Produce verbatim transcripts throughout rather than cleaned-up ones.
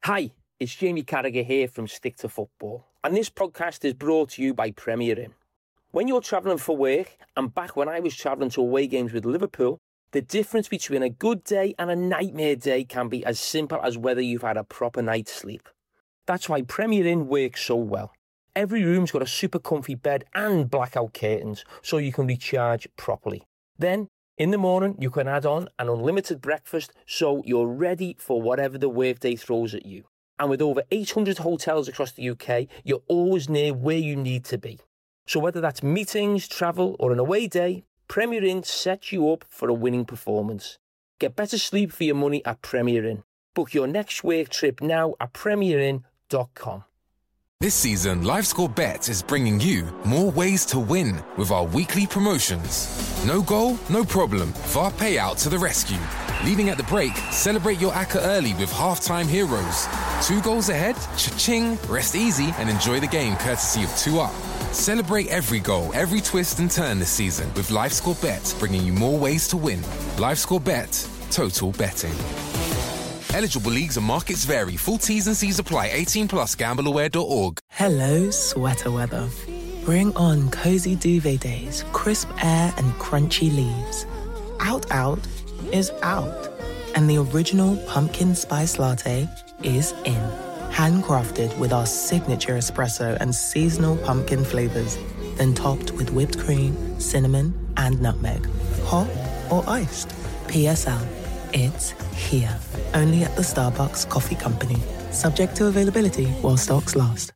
Hi, it's Jamie Carragher here from Stick to Football, and this podcast is brought to you by Premier Inn. When you're travelling for work, and back when I was travelling to away games with Liverpool, the difference between a good day and a nightmare day can be as simple as whether you've had a proper night's sleep. That's why Premier Inn works so well. Every room's got a super comfy bed and blackout curtains, so you can recharge properly. Then, in the morning, you can add on an unlimited breakfast, so you're ready for whatever the workday throws at you. And with over eight hundred hotels across the U K, you're always near where you need to be. So whether that's meetings, travel, or an away day, Premier Inn sets you up for a winning performance. Get better sleep for your money at Premier Inn. Book your next work trip now at premier inn dot com. This season, LiveScore Bet is bringing you more ways to win with our weekly promotions. No goal, no problem. V A R payout to the rescue. Leading at the break, celebrate your A C C A early with halftime heroes. Two goals ahead? Cha-ching! Rest easy and enjoy the game courtesy of two up. Celebrate every goal, every twist and turn this season with LiveScore Bet, bringing you more ways to win. LiveScore Bet. Total betting. Eligible leagues and markets vary. Full T's and C's apply. eighteen plus gamble aware dot org. Hello, sweater weather. Bring on cozy duvet days, crisp air and crunchy leaves. Out Out is out. And the original pumpkin spice latte is in. Handcrafted with our signature espresso and seasonal pumpkin flavors. Then topped with whipped cream, cinnamon, and nutmeg. Hot or iced. P S L. It's here. Only at the Starbucks Coffee Company. Subject to availability while stocks last.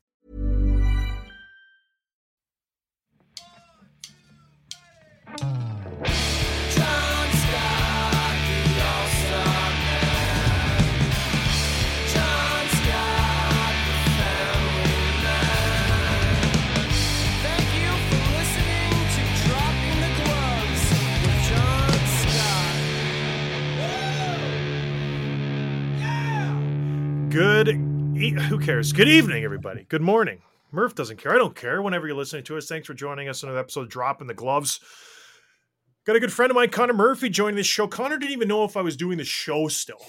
Good, e- who cares? Good evening, everybody. Good morning. Murph doesn't care. I don't care. Whenever you're listening to us, thanks for joining us on another episode of Dropping the Gloves. Got a good friend of mine, Connor Murphy, joining this show. Connor didn't even know if I was doing the show still.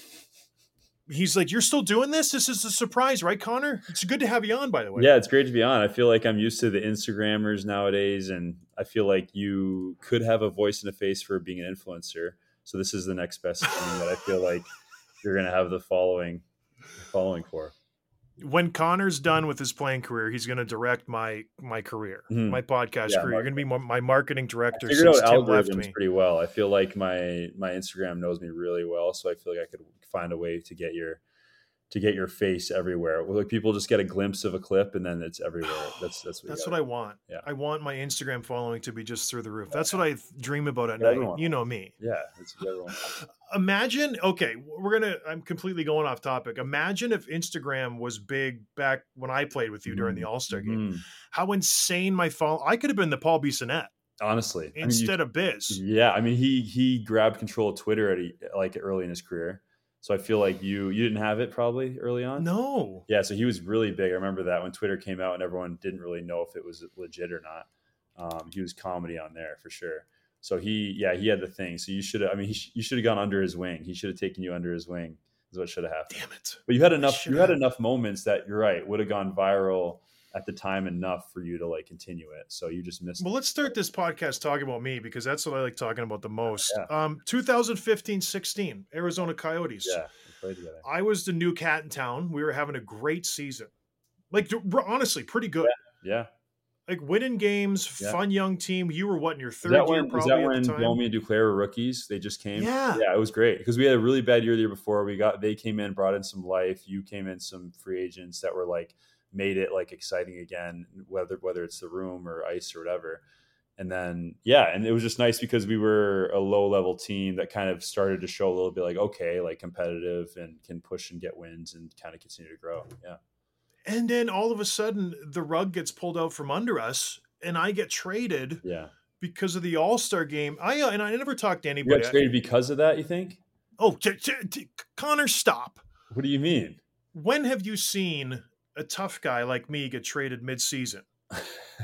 He's like, "You're still doing this? This is a surprise, right, Connor?" It's good to have you on, by the way. Yeah, it's great to be on. I feel like I'm used to the Instagrammers nowadays, and I feel like you could have a voice and a face for being an influencer. So this is the next best thing that I feel like you're going to have the following. following for. When Connor's done with his playing career, he's going to direct my my career, mm-hmm. my podcast yeah, career. You're going to be my marketing director. I figured since out Tim algorithms left me. pretty well. I feel like my my Instagram knows me really well, so I feel like I could find a way to get your to get your face everywhere. Like people just get a glimpse of a clip and then it's everywhere. That's that's what, that's what I want. Yeah. I want my Instagram following to be just through the roof. That's what I dream about at yeah, night. everyone. You know me. Yeah, it's everyone. Imagine, okay, we're going to, I'm completely going off topic. Imagine if Instagram was big back when I played with you during the All-Star game. Mm. How insane my follow. I could have been the Paul Bissonnette. Honestly. Instead I mean, you, of Biz. Yeah. I mean, he he grabbed control of Twitter at a, like early in his career. So I feel like you you didn't have it probably early on. No. Yeah. So he was really big. I remember that when Twitter came out and everyone didn't really know if it was legit or not. Um, he was comedy on there for sure. So he, yeah, he had the thing. So you should have, I mean, he sh- you should have gone under his wing. He should have taken you under his wing is what should have happened. Damn it. But you had enough, you had enough moments that you're right, would have gone viral at the time enough for you to like continue it. So you just missed Well, it. let's start this podcast talking about me because that's what I like talking about the most. Yeah. Um, twenty fifteen sixteen, Arizona Coyotes. Yeah. We played together. I was the new cat in town. We were having a great season. Like honestly, pretty good. Yeah. yeah. Like winning games, yeah. fun young team. You were what in your third year when, probably at when the time? Domi and Duclair were rookies? They just came. Yeah. Yeah, it was great because we had a really bad year the year before. We got they came in, brought in some life. You came in some free agents that were like made it like exciting again, whether whether it's the room or ice or whatever. And then yeah, and it was just nice because we were a low level team that kind of started to show a little bit like okay, like competitive and can push and get wins and kind of continue to grow. Yeah. And then all of a sudden the rug gets pulled out from under us. And I get traded yeah. because of the All-Star game. I uh, and I never talked to anybody. You got traded because of that, you think? Oh, t- t- t- Connor, stop. What do you mean? When have you seen a tough guy like me get traded mid-season? I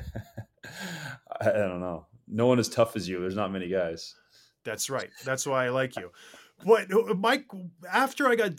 don't know. No one as tough as you. There's not many guys. That's right. That's why I like you. But Mike, after I got dealt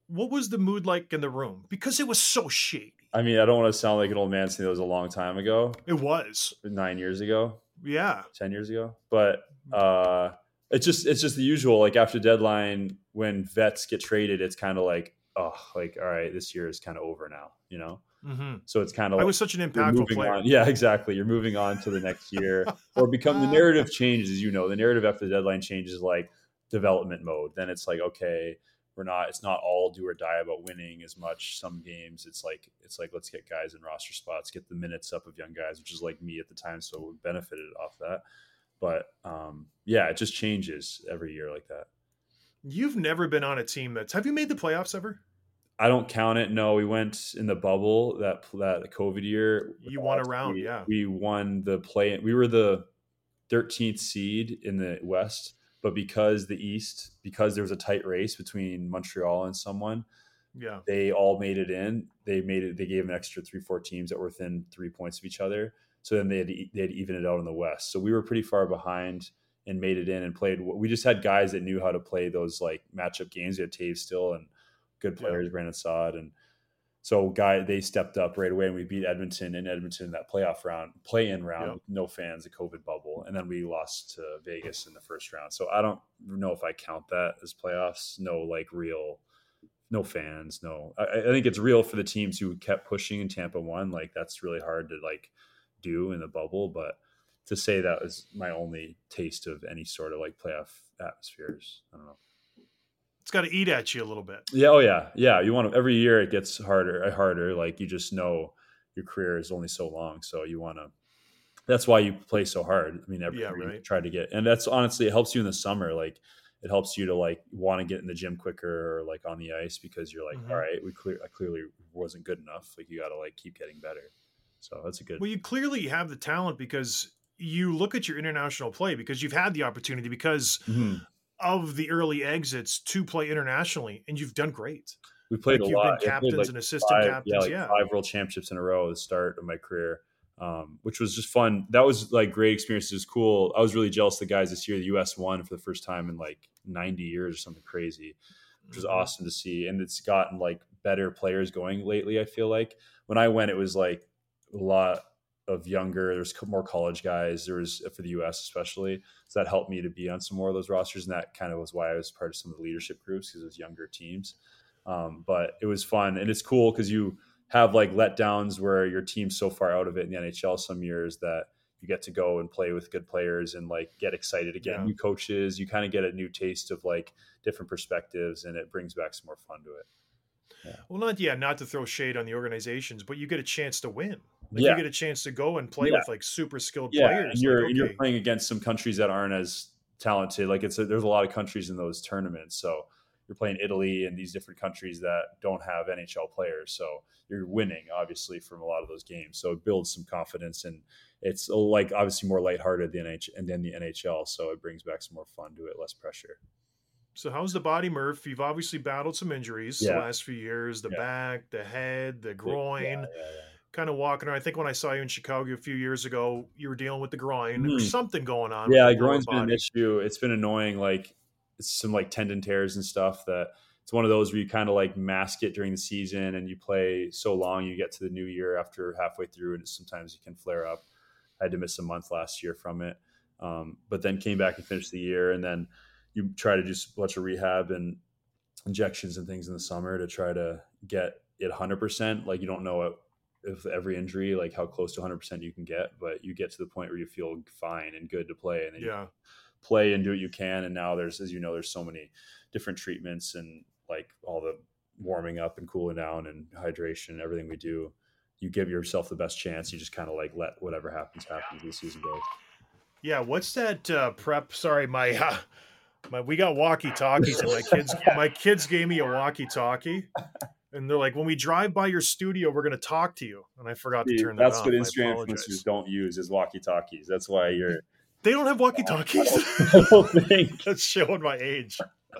what was the mood like in the room? Because it was so shady. I mean, I don't want to sound like an old man saying it was a long time ago. It was nine years ago. Yeah. ten years ago. But uh, it's just it's just the usual. Like after deadline, when vets get traded, it's kind of like, oh, like, all right, this year is kind of over now, you know? Mm-hmm. So it's kind of I like, was such an impactful player. On. Yeah, exactly. You're moving on to the next year. Or become the narrative changes, you know, the narrative after the deadline changes like development mode. Then it's like, okay, we're not, it's not all do or die about winning as much. Some games it's like, it's like, let's get guys in roster spots, get the minutes up of young guys, which is like me at the time. So we benefited off that. But um, yeah, it just changes every year like that. You've never been on a team that's, have you made the playoffs ever? I don't count it. No, we went in the bubble that that COVID year. You won a uh, round, we, yeah. We won the play. We were the thirteenth seed in the West, but because the East, because there was a tight race between Montreal and someone, yeah, they all made it in. They made it. They gave an extra three, four teams that were within three points of each other. So then they had to, they had to even it out in the West. So we were pretty far behind and made it in and played. We just had guys that knew how to play those like matchup games. We had Taves still and good players, yeah. Brandon Saad. And so guy, they stepped up right away and we beat Edmonton in Edmonton in that playoff round, play-in round, yep. No fans, a COVID bubble. And then we lost to Vegas in the first round. So I don't know if I count that as playoffs. No, like real, no fans. No, I, I think it's real for the teams who kept pushing and Tampa won. Like that's really hard to like do in the bubble. But to say that was my only taste of any sort of like playoff atmospheres, I don't know. It's got to eat at you a little bit. Yeah. Oh yeah. Yeah. You want to, every year it gets harder, harder. Like you just know your career is only so long. So you want to, that's why you play so hard. I mean, every yeah, year right. you try to get, and that's honestly, it helps you in the summer. Like it helps you to like want to get in the gym quicker or like on the ice because you're like, mm-hmm. all right, we clear, I clearly wasn't good enough. Like you got to like keep getting better. So that's a good. Well, you clearly have the talent because you look at your international play because you've had the opportunity because mm-hmm. of the early exits to play internationally, and you've done great. We played like a you've lot. Been captains like and assistant five, captains, yeah, like yeah. Five world championships in a row at the start of my career, um, which was just fun. That was like great experience. It was cool. I was really jealous of the guys this year. The U S won for the first time in like ninety years or something crazy, which was mm-hmm. awesome to see. And it's gotten like better players going lately. I feel like when I went, it was like a lot of younger, there's more college guys. There was for the U S especially. So that helped me to be on some more of those rosters. And that kind of was why I was part of some of the leadership groups because it was younger teams. Um, but it was fun and it's cool because you have like letdowns where your team's so far out of it in the N H L some years that you get to go and play with good players and like get excited again. Yeah. New coaches, you kind of get a new taste of like different perspectives and it brings back some more fun to it. Yeah. Well, not yeah, not to throw shade on the organizations, but you get a chance to win. Like yeah. You get a chance to go and play yeah. with like super skilled yeah. players. And you're, like, okay. and you're playing against some countries that aren't as talented. Like it's a, there's a lot of countries in those tournaments. So you're playing Italy and these different countries that don't have N H L players. So you're winning obviously from a lot of those games. So it builds some confidence and it's like obviously more lighthearted than N H L and then the N H L. So it brings back some more fun to it, less pressure. So how's the body, Murph? You've obviously battled some injuries yeah. the last few years, the yeah. back, the head, the groin, yeah, yeah, yeah. kind of walking around. I think when I saw you in Chicago a few years ago, you were dealing with the groin. Mm. There's something going on. Yeah, the groin's been an issue. It's been annoying. Like it's some like tendon tears and stuff that it's one of those where you kind of like mask it during the season and you play so long, you get to the new year after halfway through and sometimes you can flare up. I had to miss a month last year from it. Um, but then came back and finished the year and then you try to do a bunch of rehab and injections and things in the summer to try to get it one hundred percent. Like you don't know if every injury, like how close to one hundred percent you can get, but you get to the point where you feel fine and good to play. And then yeah. you play and do what you can. And now there's, as you know, there's so many different treatments and like all the warming up and cooling down and hydration and everything we do. You give yourself the best chance. You just kind of like let whatever happens happen as the season goes. Yeah. What's that uh, prep? Sorry, my... Uh... My, we got walkie-talkies and my kids yeah. my kids gave me a walkie-talkie and they're like, when we drive by your studio, we're going to talk to you. And I forgot to turn that That's off. what Instagram influencers don't use is walkie-talkies. That's why you're... They don't have walkie-talkies? I don't think. That's showing my age.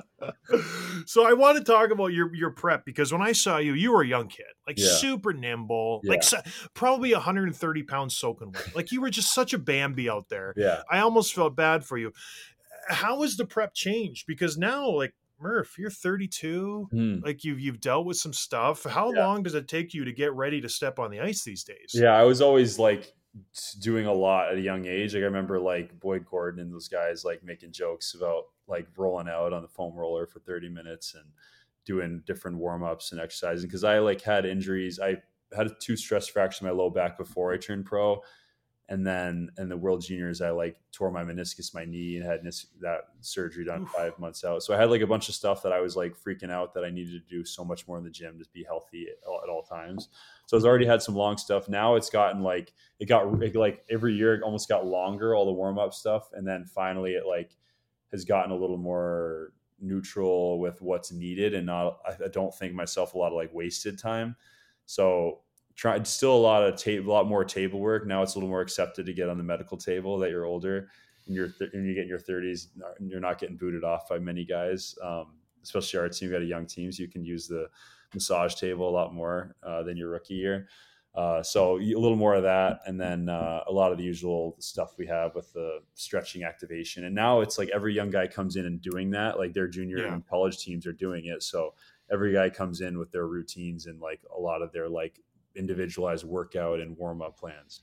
So I want to talk about your, your prep because when I saw you, you were a young kid, like yeah. super nimble, yeah. like so, probably one hundred thirty pounds soaking wet. Like you were just such a Bambi out there. Yeah. I almost felt bad for you. How has the prep changed? Because now, like, Murph, you're thirty-two. Hmm. Like you've you've dealt with some stuff. How Yeah. long does it take you to get ready to step on the ice these days? Yeah, I was always like doing a lot at a young age. Like I remember like Boyd Gordon and those guys like making jokes about like rolling out on the foam roller for thirty minutes and doing different warm-ups and exercising. Cause I like had injuries. I had two stress fractures in my low back before I turned pro. And then in the World Juniors, I like tore my meniscus, my knee, and had nis- that surgery done Oof. five months out. So I had like a bunch of stuff that I was like freaking out that I needed to do so much more in the gym to be healthy at all, at all times. So I was already had some long stuff. Now it's gotten like, it got it, like every year it almost got longer, all the warm up stuff. And then finally it like has gotten a little more neutral with what's needed and not, I, I don't think myself a lot of like wasted time. So tried still a lot of table, a lot more table work. Now it's a little more accepted to get on the medical table that you're older and you're, th- and you get in your thirties and you're not getting booted off by many guys. Um, especially our team, we got a young team, so you can use the massage table a lot more uh, than your rookie year. Uh, so a little more of that. And then uh, a lot of the usual stuff we have with the stretching activation. And now it's like every young guy comes in and doing that, like their junior Yeah. and college teams are doing it. So every guy comes in with their routines and like a lot of their like individualized workout and warm-up plans.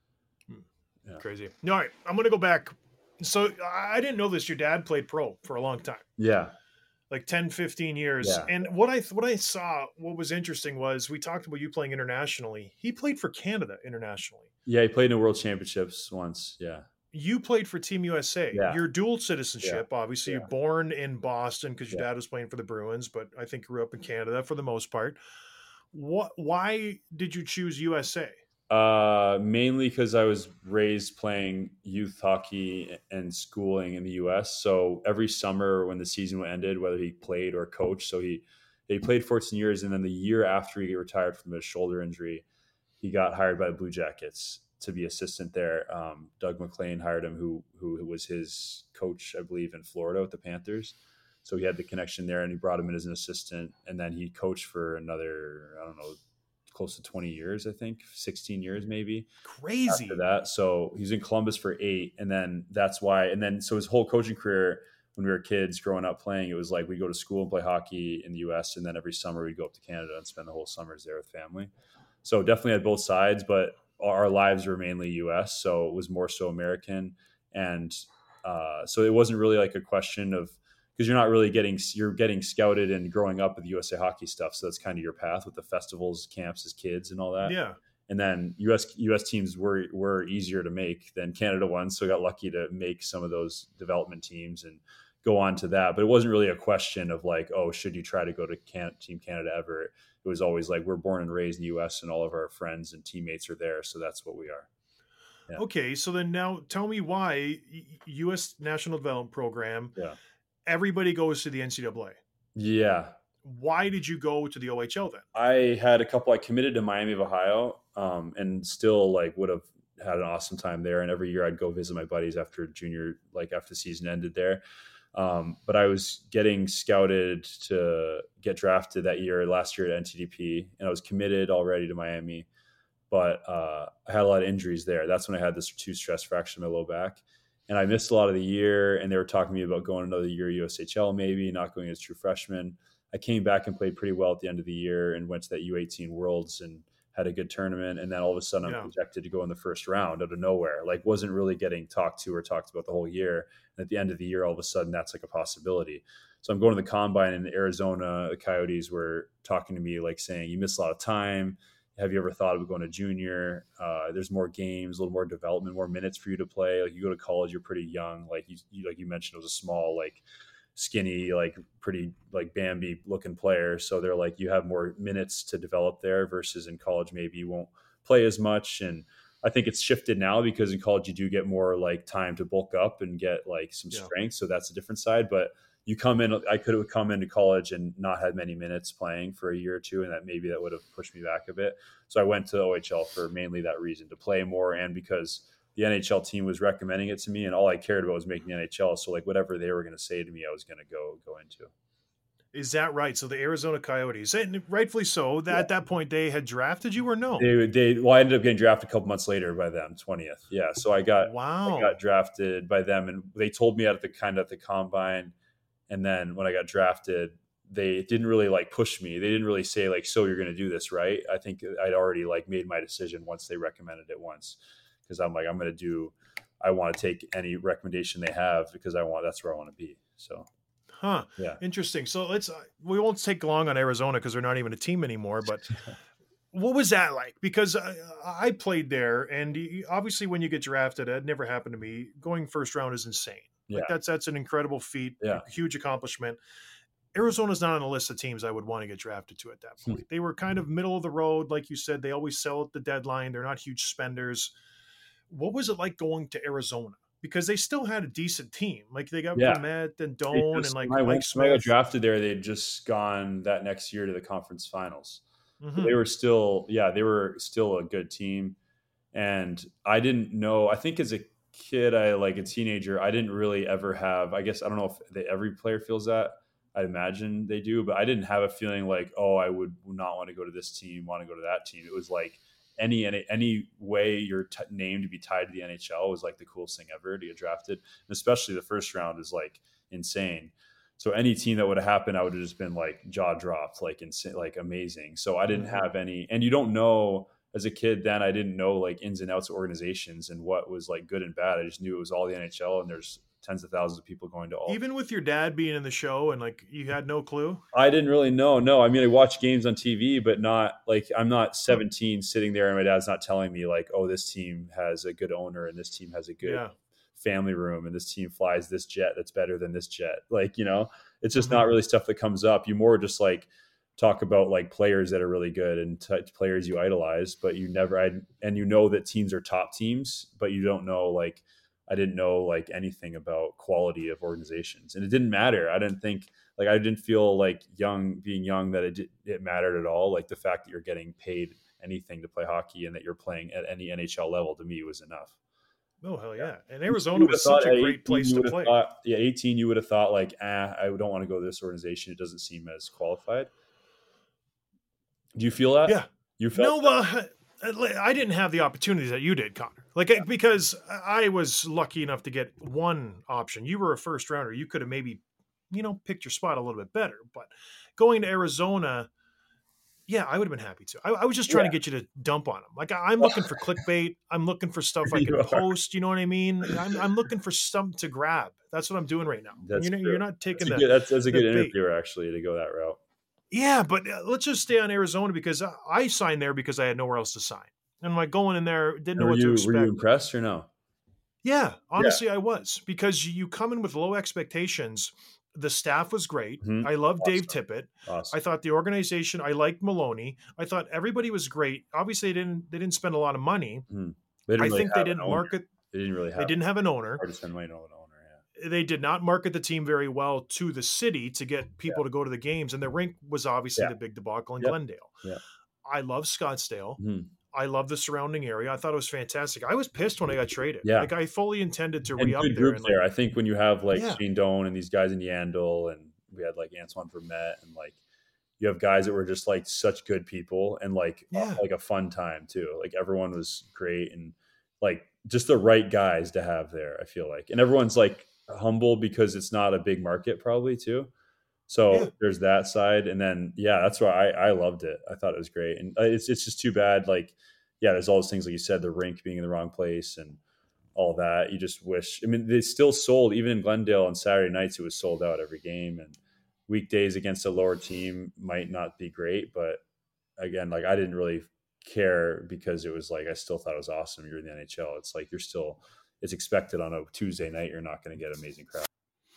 Yeah. Crazy. All right, I'm gonna go back. So I didn't know this. Your dad played pro for a long time, Yeah. like ten, fifteen years. Yeah. And what I what I saw, what was interesting was we talked about you playing internationally. He played for Canada internationally. Yeah, he played in the World Championships once. Yeah. You played for Team U S A. Yeah. You're dual citizenship. Obviously, Yeah. you're born in Boston because your Yeah. dad was playing for the Bruins, but I think grew up in Canada for the most part. What? Why did you choose U S A? Uh, mainly because I was raised playing youth hockey and schooling in the U S. So every summer when the season ended, whether he played or coached, so he he played fourteen years, and then the year after he retired from his shoulder injury, he got hired by the Blue Jackets to be assistant there. Um, Doug McLean hired him, who who was his coach, I believe, in Florida with the Panthers. So he had the connection there, and he brought him in as an assistant, and then he coached for another, I don't know, close to twenty years, I think, sixteen years maybe. Crazy. After that. So he was in Columbus for eight. And then that's why, and then so his whole coaching career when we were kids growing up playing, it was like we go to school and play hockey in the U S, and then every summer we'd go up to Canada and spend the whole summers there with family. So definitely had both sides, but our lives were mainly U S, so it was more so American. And uh, so it wasn't really like a question of, because you're not really getting, you're getting scouted and growing up with U S A hockey stuff. So that's kind of your path with the festivals, camps as kids and all that. Yeah. And then U S U S teams were were easier to make than Canada ones. So I got lucky to make some of those development teams and go on to that. But it wasn't really a question of like, oh, should you try to go to Can- Team Canada ever? It was always like, we're born and raised in the U S and all of our friends and teammates are there. So that's what we are. Yeah. Okay. So then now tell me why U S National Development Program, Yeah. everybody goes to the N C double A. Yeah. Why did you go to the O H L then? I had a couple, I committed to Miami of Ohio um, and still like would have had an awesome time there. And every year I'd go visit my buddies after junior, like after the season ended there. Um, but I was getting scouted to get drafted that year, last year at N T D P, and I was committed already to Miami, but uh, I had a lot of injuries there. That's when I had this two stress fracture in my low back. And I missed a lot of the year, and they were talking to me about going another year U S H L, maybe not going as true freshman. I came back and played pretty well at the end of the year and went to that U eighteen Worlds and had a good tournament. And then all of a sudden Yeah. I'm projected to go in the first round out of nowhere, like wasn't really getting talked to or talked about the whole year. And at the end of the year, all of a sudden that's like a possibility. So I'm going to the combine in Arizona. The Coyotes were talking to me, like saying, you missed a lot of time. Have you ever thought of going to junior? Uh, there's more games, a little more development, more minutes for you to play. Like you go to college, you're pretty young. Like you, you like you mentioned, it was a small, like skinny, like pretty like Bambi looking player. So they're like, you have more minutes to develop there versus in college, maybe you won't play as much. And I think it's shifted now because in college you do get more like time to bulk up and get like some Yeah. strength. So that's a different side. But you come in, I could have come into college and not had many minutes playing for a year or two. And that maybe that would have pushed me back a bit. So I went to O H L for mainly that reason, to play more. And because the N H L team was recommending it to me and all I cared about was making the N H L. So like whatever they were going to say to me, I was going to go, go into. Is that right? So the Arizona Coyotes, and rightfully so, that Yeah. at that point they had drafted you or no? They, they, well, I ended up getting drafted a couple months later by them, twentieth. Yeah. So I got, Wow. I got drafted by them and they told me at the kind of at the combine And then when I got drafted, they didn't really like push me. They didn't really say like, so you're going to do this, right? I think I'd already like made my decision once they recommended it once, because I'm like, I'm going to do, I want to take any recommendation they have because I want, that's where I want to be. So, huh. Yeah. Interesting. So let's, uh, we won't take long on Arizona because they're not even a team anymore, but what was that like? Because I, I played there, and obviously when you get drafted, it never happened to me. Going first round is insane. Yeah. Like that's, that's an incredible feat, Yeah. a huge accomplishment. Arizona's not on the list of teams I would want to get drafted to at that point. Hmm. They were kind of middle of the road. Like you said, they always sell at the deadline. They're not huge spenders. What was it like going to Arizona? Because they still had a decent team. Like they got Yeah. Vermette and Doan just, and like when I Mike went, Smith. When I got drafted there, they'd just gone that next year to the conference finals. Mm-hmm. They were still, yeah, they were still a good team. And I didn't know, I think as a kid, I like a teenager, I didn't really ever have, I guess, I don't know if they, every player feels that. I'd imagine they do, but I didn't have a feeling like, oh, I would not want to go to this team, want to go to that team. It was like any any, any way your t- name to be tied to the N H L was like the coolest thing ever to get drafted. And especially the first round is like insane. So any team that would have happened, I would have just been like jaw dropped, like insane, like amazing. So I didn't have any, and you don't know as a kid then, I didn't know like ins and outs of organizations and what was like good and bad. I just knew it was all the N H L, and there's tens of thousands of people going to all. Even with your dad being in the show and like you had no clue? I didn't really know. No, I mean, I watch games on T V, but not like I'm not seventeen sitting there and my dad's not telling me like, oh, this team has a good owner and this team has a good yeah. family room and this team flies this jet that's better than this jet. Like, you know, it's just mm-hmm. not really stuff that comes up. You more just like talk about like players that are really good and t- players you idolize, but you never, I, and you know that teams are top teams, but you don't know like, I didn't know like anything about quality of organizations, and it didn't matter. I didn't think like, I didn't feel like young being young that it, it mattered at all. Like the fact that you're getting paid anything to play hockey and that you're playing at any N H L level to me was enough. Oh, hell yeah. And Arizona was such a great place to play. Thought, yeah. eighteen, you would have thought like, ah, I don't want to go to this organization. It doesn't seem as qualified. Do you feel that? Yeah. You felt no, uh, I didn't have the opportunities that you did, Connor. Like, yeah. because I was lucky enough to get one option. You were a first rounder. You could have maybe, you know, picked your spot a little bit better. But going to Arizona, yeah, I would have been happy to. I, I was just trying yeah. to get you to dump on them. Like, I'm looking for clickbait. I'm looking for stuff I can post. You know what I mean? I'm, I'm looking for something to grab. That's what I'm doing right now. That's you know, you're not taking that's the, a good, that's, that's a good bait. interviewer, actually, to go that route. Yeah, but let's just stay on Arizona because I signed there because I had nowhere else to sign. And I'm like going in there, didn't know were what you, to expect. Were you impressed or no? Yeah, honestly, yeah. I was. Because you come in with low expectations. The staff was great. Mm-hmm. I love awesome. Dave Tippett. Awesome. I thought the organization, I liked Maloney. I thought everybody was great. Obviously, they didn't they didn't spend a lot of money. Mm-hmm. I really think they didn't market. They didn't really have They didn't have an owner. Hard to spend money on an owner. They did not market the team very well to the city to get people yeah. to go to the games. And the rink was obviously yeah. the big debacle in yep. Glendale. Yeah. I love Scottsdale. Mm-hmm. I love the surrounding area. I thought it was fantastic. I was pissed when I got traded. Yeah. Like I fully intended to and re-up good there. Group and like, there. I think when you have like yeah. Shane Doan and these guys in Yandel, and we had like Antoine Vermette, and like you have guys that were just like such good people and like yeah. uh, like a fun time too. Like everyone was great and like just the right guys to have there, I feel like. And everyone's like humble because it's not a big market probably too. So yeah. there's that side. And then, yeah, that's why I, I loved it. I thought it was great. And it's it's just too bad. Like, yeah, there's all those things, like you said, the rink being in the wrong place and all that. You just wish, I mean, they still sold, even in Glendale on Saturday nights, it was sold out every game. And weekdays against a lower team might not be great. But again, like I didn't really care because it was like, I still thought it was awesome. You're in the N H L. It's like, you're still, it's expected on a Tuesday night. You're not going to get amazing crowd.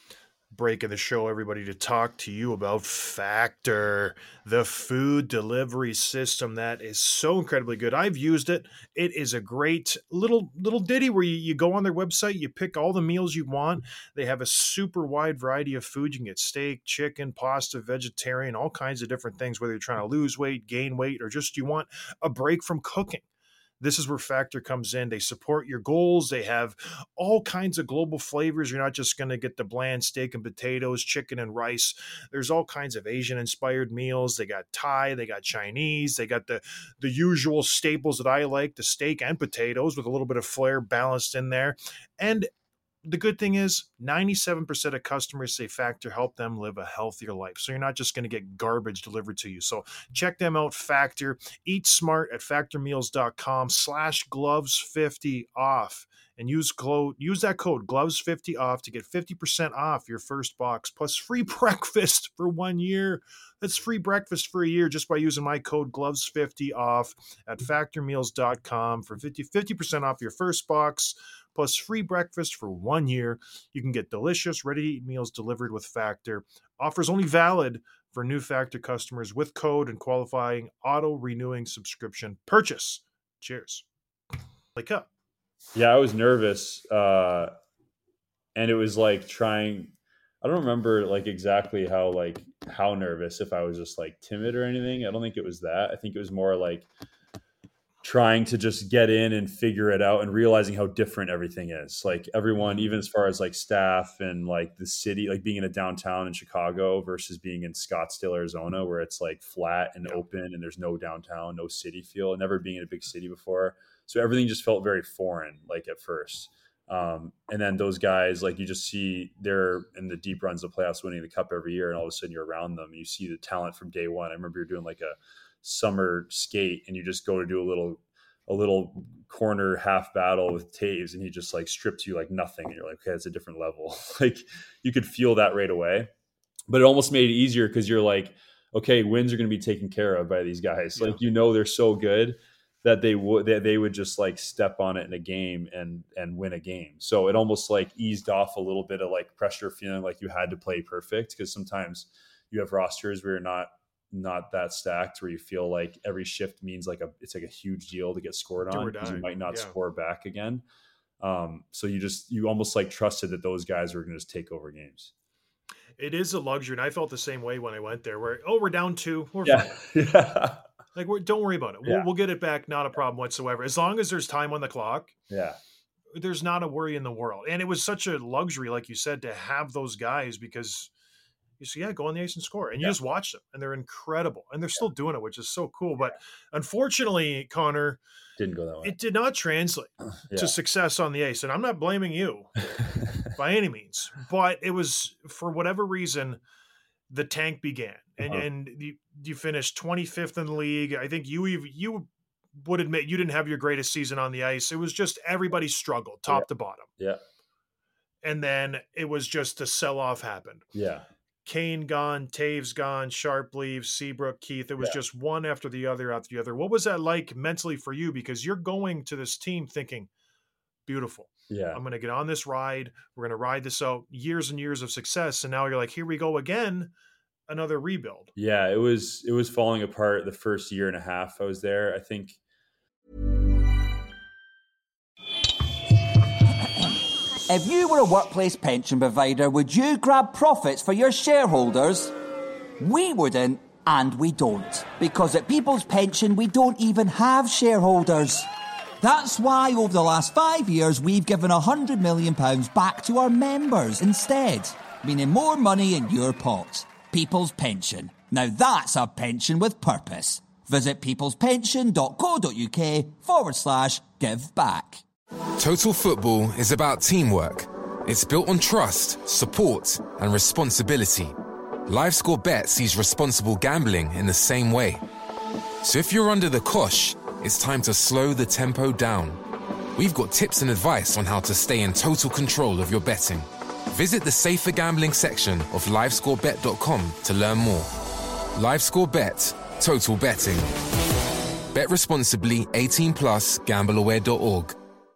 Break in the show, everybody, to talk to you about Factor, the food delivery system that is so incredibly good. I've used it. It is a great little little ditty where you, you go on their website, you pick all the meals you want. They have a super wide variety of food. You can get steak, chicken, pasta, vegetarian, all kinds of different things, whether you're trying to lose weight, gain weight, or just you want a break from cooking. This is where Factor comes in. They support your goals. They have all kinds of global flavors. You're not just going to get the bland steak and potatoes, chicken and rice. There's all kinds of Asian-inspired meals. They got Thai. They got Chinese. They got the, the usual staples that I like, the steak and potatoes with a little bit of flair balanced in there. And the good thing is ninety-seven percent of customers say Factor helped them live a healthier life. So you're not just going to get garbage delivered to you. So check them out, Factor. Eat smart at factormeals.com slash gloves 50 off. And use code, use that code gloves fifty off to get fifty percent off your first box plus free breakfast for one year. That's free breakfast for a year just by using my code gloves fifty off at factor meals dot com for fifty percent off your first box plus free breakfast for one year. You can get delicious, ready-to-eat meals delivered with Factor. Offers only valid for new Factor customers with code and qualifying auto-renewing subscription purchase. Cheers. Wake up. Yeah, I was nervous. Uh, and it was like trying, I don't remember like exactly how, like how nervous, if I was just like timid or anything. I don't think it was that. I think it was more like trying to just get in and figure it out and realizing how different everything is. Like everyone, even as far as like staff and like the city, like being in a downtown in Chicago versus being in Scottsdale, Arizona, where it's like flat and open and there's no downtown, no city feel, and never being in a big city before. So everything just felt very foreign, like at first. Um, and then those guys, like you just see they're in the deep runs of playoffs, winning the cup every year. And all of a sudden you're around them and you see the talent from day one. I remember you're doing like a summer skate and you just go to do a little, a little corner half battle with Taves and he just like stripped you like nothing. And you're like, okay, it's a different level. Like you could feel that right away, but it almost made it easier because you're like, okay, wins are going to be taken care of by these guys. Yeah. Like, you know, they're so good that they would that they would just like step on it in a game and and win a game. So it almost like eased off a little bit of like pressure, feeling like you had to play perfect, because sometimes you have rosters where you're not not that stacked, where you feel like every shift means like a it's like a huge deal to get scored on because you might not yeah. score back again. Um, so you just you almost like trusted that those guys were going to just take over games. It is a luxury, and I felt the same way when I went there. Where oh, we're down two, we're yeah. fine. yeah. Like, we're, don't worry about it. We'll, Yeah. we'll get it back. Not a problem whatsoever. As long as there's time on the clock, Yeah. there's not a worry in the world. And it was such a luxury, like you said, to have those guys, because you say, yeah, go on the ice and score. And you Yeah. just watch them, and they're incredible. And they're still doing it, which is so cool. But unfortunately, Connor, Didn't go that way. it did not translate Yeah. to success on the ice. And I'm not blaming you by any means. But it was, for whatever reason, the tank began. And Uh-huh. and you, you finished twenty-fifth in the league. I think you even, you would admit you didn't have your greatest season on the ice. It was just everybody struggled top Yeah. to bottom. Yeah. And then it was just a sell-off happened. Yeah. Kane gone, Taves gone, Sharp leaves, Seabrook, Keith. It was Yeah. just one after the other after the other. What was that like mentally for you? Because you're going to this team thinking, beautiful. Yeah. I'm going to get on this ride. We're going to ride this out, years and years of success. And now you're like, here we go again, another rebuild. Yeah. It was, it was falling apart the first year and a half I was there. I think. If you were a workplace pension provider, would you grab profits for your shareholders? We wouldn't, and we don't. Because at People's Pension, we don't even have shareholders. That's why over the last five years, we've given one hundred million pounds back to our members instead, meaning more money in your pot. People's Pension. Now that's a pension with purpose. Visit peoplespension.co.uk forward slash give back. Total Football is about teamwork. It's built on trust, support, and responsibility. LiveScore Bet sees responsible gambling in the same way. So if you're under the cosh, it's time to slow the tempo down. We've got tips and advice on how to stay in total control of your betting. Visit the safer gambling section of livescore bet dot com to learn more. LiveScore Bet. Total betting. Bet responsibly. eighteen plus. gamble aware dot org.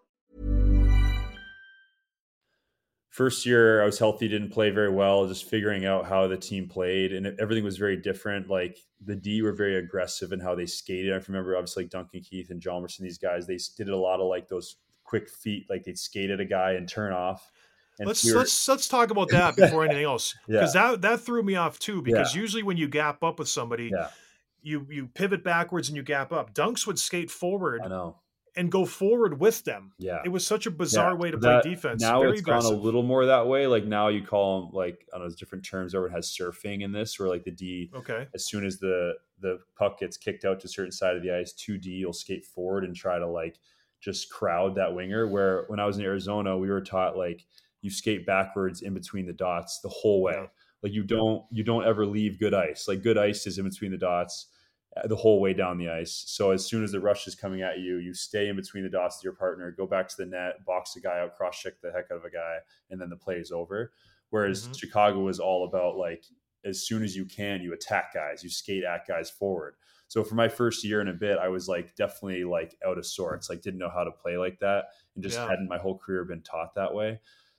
First year I was healthy, didn't play very well, just figuring out how the team played, and everything was very different. Like the D were very aggressive in how they skated. I remember obviously like Duncan Keith and Jalmerson, these guys, they did a lot of like those quick feet, like they'd skate at a guy and turn off. And Let's we were, let's let's talk about that before anything else, Yeah. because that that threw me off too. Because Yeah. usually when you gap up with somebody, yeah, you you pivot backwards and you gap up. Dunks would skate forward I know. and go forward with them. Yeah. It was such a bizarre Yeah, way to that- play defense. Now Very it's aggressive. gone a little more that way. Like now you call them like, I don't know, there's different terms. Everyone has surfing in this, where like the D, Okay. as soon as the the puck gets kicked out to a certain side of the ice, two D will skate forward and try to like just crowd that winger. Where when I was in Arizona, we were taught like you skate backwards in between the dots the whole way. Yeah. Like you don't, you don't ever leave good ice. Like good ice is in between the dots the whole way down the ice. So as soon as the rush is coming at you, you stay in between the dots with your partner, go back to the net, box the guy out, cross check the heck out of a guy, and then the play is over. Whereas mm-hmm. Chicago was all about like, as soon as you can, you attack guys, you skate at guys forward. So for my first year and a bit, I was like definitely like out of sorts, like didn't know how to play like that, and just yeah. hadn't my whole career been taught that way.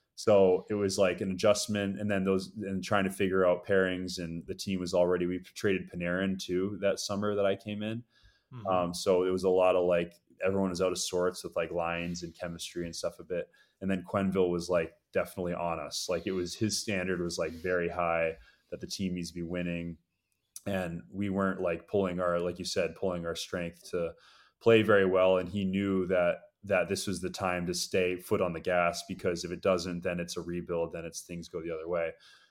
So it was like an adjustment, and then those and trying to figure out pairings, and the team was already, we traded Panarin too that summer that I came in. Mm-hmm. Um, so it was a lot of like, everyone was out of sorts with like lines and chemistry and stuff a bit. And then Quenneville was like definitely on us. Like it was, his standard was like very high that the team needs to be winning. And we weren't like pulling our, like you said, pulling our strength to play very well. And he knew that that this was the time to stay foot on the gas, because if it doesn't, then it's a rebuild, then it's things go the other way.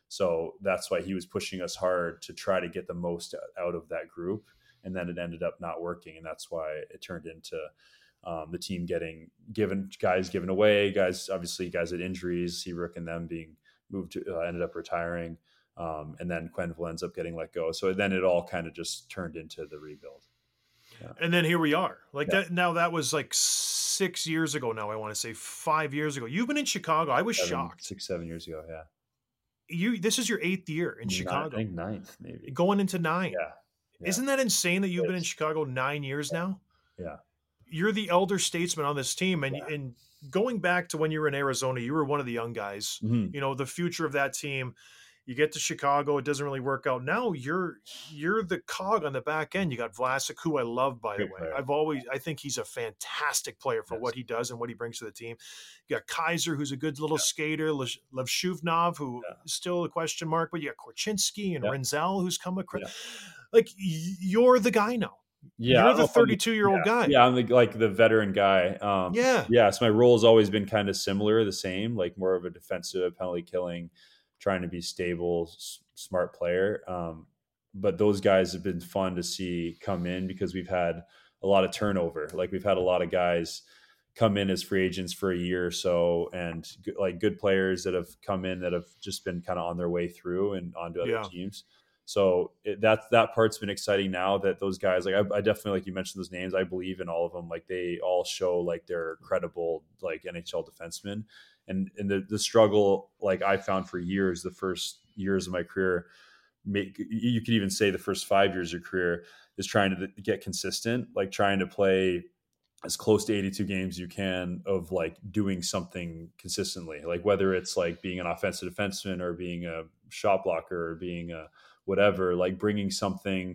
So that's why he was pushing us hard to try to get the most out of that group. And then it ended up not working. And that's why it turned into um, the team getting given, guys given away, guys, obviously guys had injuries, Seabrook and them being moved to, uh, ended up retiring. Um, and then Quenneville ends up getting let go. So then it all kind of just turned into the rebuild. Yeah. And then here we are. Like yeah. that. Now that was like six years ago. Now I want to say five years ago. You've been in Chicago. I was seven, shocked. Six, seven years ago. Yeah. You. This is your eighth year in Nine, Chicago. I think ninth, maybe going into nine. Yeah. yeah. Isn't that insane that you've been in Chicago nine years yeah. now? Yeah. You're the elder statesman on this team, and yeah. and going back to when you were in Arizona, you were one of the young guys. Mm-hmm. You know, the future of that team. You get to Chicago, it doesn't really work out. Now you're you're the cog on the back end. You got Vlasic, who I love, by Great the way. player. I've always I think he's a fantastic player for yes. what he does and what he brings to the team. You got Kaiser, who's a good little yeah. skater. Levshuvnov, who yeah. is still a question mark, but you got Korchinski and yeah. Renzel, who's come across. Yeah. Like you're the guy now. Yeah, you're the thirty-two-year-old yeah. guy. Yeah, I'm the, like the veteran guy. Um, yeah, yeah. So my role has always been kind of similar, the same, like more of a defensive, penalty killing, trying to be stable, s- smart player. Um, but those guys have been fun to see come in because we've had a lot of turnover. Like we've had a lot of guys come in as free agents for a year or so, and g- like good players that have come in that have just been kind of on their way through and onto other yeah. teams. So it, that that part's been exciting now that those guys, like I, I definitely, like you mentioned those names, I believe in all of them. Like they all show like they're credible, like N H L defensemen. And and the, the struggle, like I found for years, the first years of my career, make you could even say the first five years of your career, is trying to get consistent, like trying to play as close to eighty-two games you can of like doing something consistently, like whether it's like being an offensive defenseman or being a shot blocker or being a whatever, like bringing something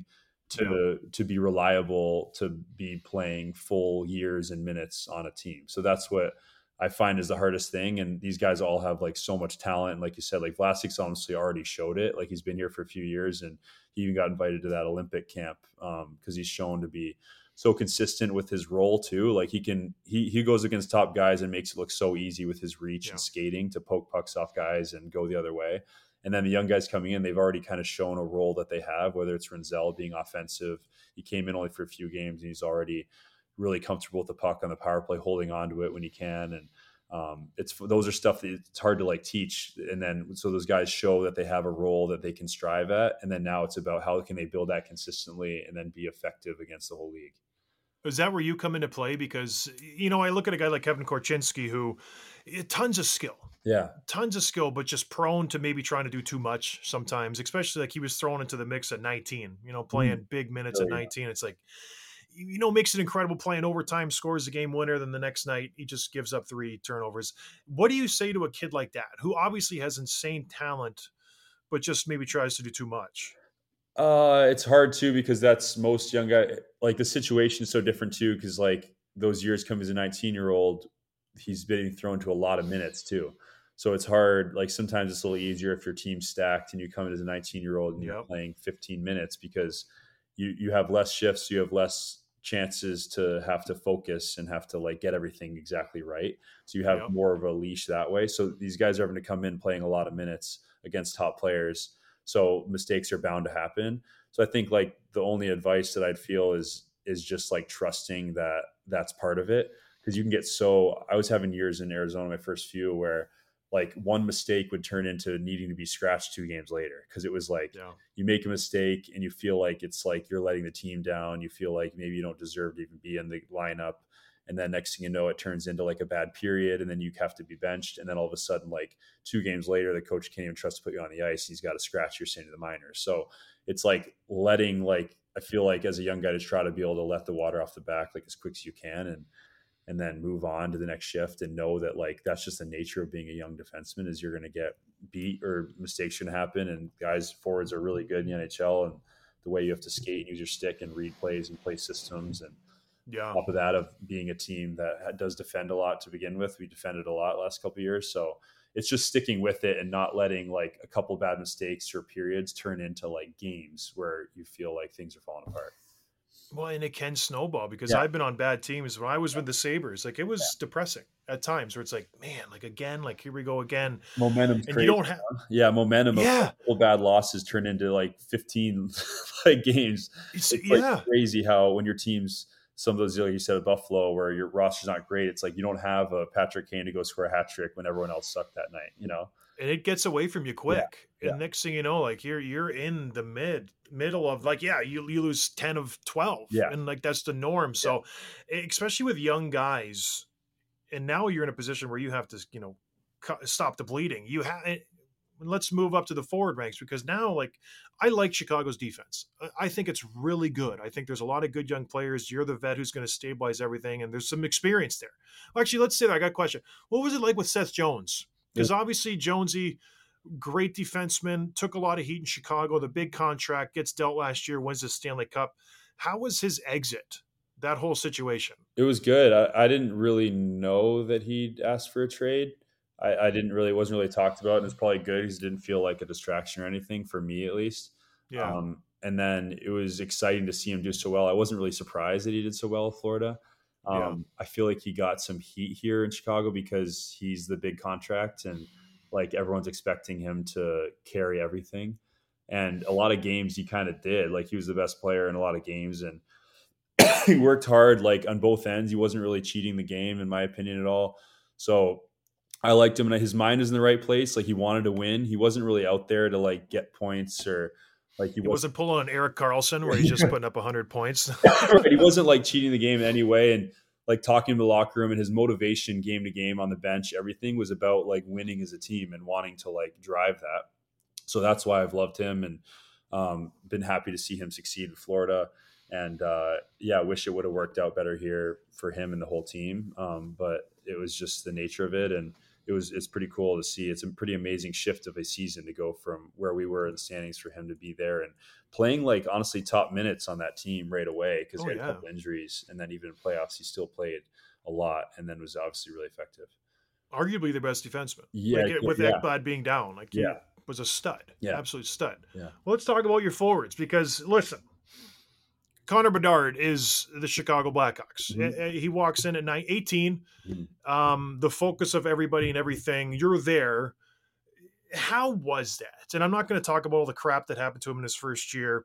to yeah. to be reliable, to be playing full years and minutes on a team. So that's what I find is the hardest thing. And these guys all have like so much talent. And like you said, like Vlasic's honestly already showed it. Like he's been here for a few years, and he even got invited to that Olympic camp um, because he's shown to be so consistent with his role too. Like he can, he he goes against top guys and makes it look so easy with his reach yeah. and skating to poke pucks off guys and go the other way. And then the young guys coming in, they've already kind of shown a role that they have, whether it's Renzel being offensive. He came in only for a few games and he's already really comfortable with the puck on the power play, holding on to it when he can. And um, it's, those are stuff that it's hard to like teach. And then, so those guys show that they have a role that they can strive at. And then now it's about how can they build that consistently and then be effective against the whole league. Is that where you come into play? Because, you know, I look at a guy like Kevin Korchinski, who tons of skill. Yeah. Tons of skill, but just prone to maybe trying to do too much sometimes, especially like he was thrown into the mix at nineteen, you know, playing mm. big minutes oh, at nineteen. Yeah. It's like, you know, makes it incredible playing overtime, scores the game winner. Then the next night he just gives up three turnovers. What do you say to a kid like that, who obviously has insane talent, but just maybe tries to do too much? Uh, it's hard too, because that's most young guy. Like the situation is so different too. Cause like those years come as a nineteen year old, he's been thrown to a lot of minutes too. So it's hard. Like sometimes it's a little easier if your team's stacked and you come in as a nineteen year old and yep. you're playing fifteen minutes, because you, you have less shifts. You have less chances to have to focus and have to like get everything exactly right. So you have yep. more of a leash that way. So these guys are having to come in playing a lot of minutes against top players. So mistakes are bound to happen. So I think like the only advice that I'd feel is, is just like trusting that that's part of it. Cause you can get so, I was having years in Arizona, my first few, where like one mistake would turn into needing to be scratched two games later. Cause it was like, yeah. you make a mistake and you feel like it's like you're letting the team down. You feel like maybe you don't deserve to even be in the lineup. And then next thing you know, it turns into like a bad period and then you have to be benched. And then all of a sudden, like two games later, the coach can't even trust to put you on the ice. He's got to scratch your into the minors. So it's like letting, like, I feel like as a young guy to try to be able to let the water off the back, like as quick as you can. And, and then move on to the next shift and know that like, that's just the nature of being a young defenseman is you're going to get beat or mistakes going to happen. And guys forwards are really good in the N H L and the way you have to skate and use your stick and read plays and play systems. And yeah, on top of that, of being a team that does defend a lot to begin with, we defended a lot last couple of years. So it's just sticking with it and not letting like a couple bad mistakes or periods turn into like games where you feel like things are falling apart. Well, and it can snowball because yeah. I've been on bad teams. When I was with the Sabres, like it was yeah. depressing at times where it's like, man, like again, like here we go again. Momentum. And you don't have, yeah, momentum yeah. of couple bad losses turn into like fifteen like games. It's, it's yeah. like crazy how when your team's, some of those, like you said, at Buffalo, where your roster's not great, it's like you don't have a Patrick Kane to go score a hat trick when everyone else sucked that night, you know? And it gets away from you quick. Yeah, and yeah. next thing you know, like you're you're in the mid middle of like, yeah, you you lose ten of twelve. Yeah. And like that's the norm. So yeah. especially with young guys, and now you're in a position where you have to, you know, cut, stop the bleeding. You have let's move up to the forward ranks because now like I like Chicago's defense. I think it's really good. I think there's a lot of good young players. You're the vet who's going to stabilize everything, and there's some experience there. Well, actually, let's say that. I got a question. What was it like with Seth Jones? Because obviously Jonesy, great defenseman, took a lot of heat in Chicago, the big contract, gets dealt last year, wins the Stanley Cup. How was his exit, that whole situation? It was good. I, I didn't really know that he'd asked for a trade. I, I didn't really, wasn't really talked about, and it's probably good because it didn't feel like a distraction or anything for me at least. Yeah. Um, and then it was exciting to see him do so well. I wasn't really surprised that he did so well with Florida. Um, yeah. I feel like he got some heat here in Chicago because he's the big contract and like everyone's expecting him to carry everything. And a lot of games he kind of did. Like he was the best player in a lot of games and he worked hard like on both ends. He wasn't really cheating the game in my opinion at all. So I liked him and his mind was in the right place. Like he wanted to win. He wasn't really out there to like get points or like he, he wasn't, wasn't pulling on Erik Karlsson where he's just putting up a hundred points. Right. He wasn't like cheating the game in any way. And like talking to the locker room and his motivation game to game on the bench, everything was about like winning as a team and wanting to like drive that. So that's why I've loved him and um, been happy to see him succeed with Florida. And uh, yeah, I wish it would have worked out better here for him and the whole team. Um, but it was just the nature of it. And it was, it's pretty cool to see. It's a pretty amazing shift of a season to go from where we were in the standings for him to be there and playing like honestly top minutes on that team right away. Cause oh, he had yeah. a couple injuries and then even in playoffs, he still played a lot and then was obviously really effective. Arguably the best defenseman. Yeah. Like, with yeah. Ekblad being down, like he yeah. was a stud, yeah. absolute stud. Yeah. Well, let's talk about your forwards because listen, Connor Bedard is the Chicago Blackhawks. Mm-hmm. He walks in at nine, eighteen, mm-hmm. um, the focus of everybody and everything. You're there. How was that? And I'm not going to talk about all the crap that happened to him in his first year.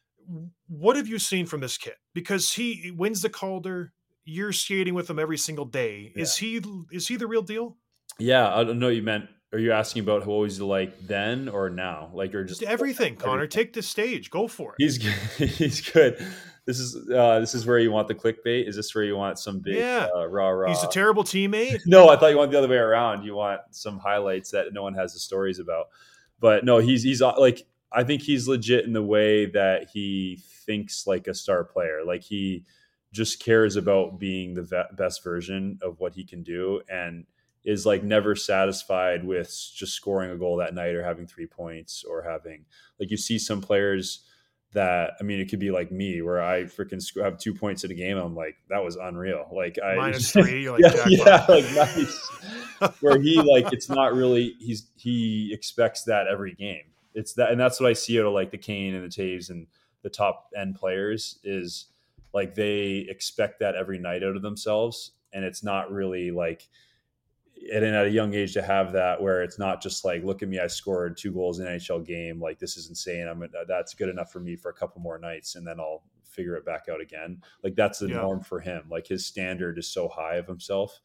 What have you seen from this kid? Because he wins the Calder. You're skating with him every single day. Yeah. Is he is he the real deal? Yeah, I don't know what you meant. Are you asking about what was he like then or now? Like, or just everything, Connor? Everything. Take the stage. Go for it. He's good. He's good. This is uh, this is where you want the clickbait. Is this where you want some big yeah. uh, rah rah? He's a terrible teammate. No, I thought you want the other way around. You want some highlights that no one has the stories about. But no, he's he's like I think he's legit in the way that he thinks like a star player. Like he just cares about being the ve- best version of what he can do and is like never satisfied with just scoring a goal that night or having three points or having like you see some players that, I mean, it could be like me where I freaking have two points in a game. And I'm like, that was unreal. Like I minus three, you're like, yeah, yeah, like nice. Where he like, it's not really, he's, he expects that every game. It's that. And that's what I see out of like the Kane and the Taves and the top end players is like, they expect that every night out of themselves. And it's not really like, and at a young age to have that where it's not just like, look at me, I scored two goals in an N H L game. Like this is insane. I'm that's good enough for me for a couple more nights. And then I'll figure it back out again. Like that's the yeah. norm for him. Like his standard is so high of himself.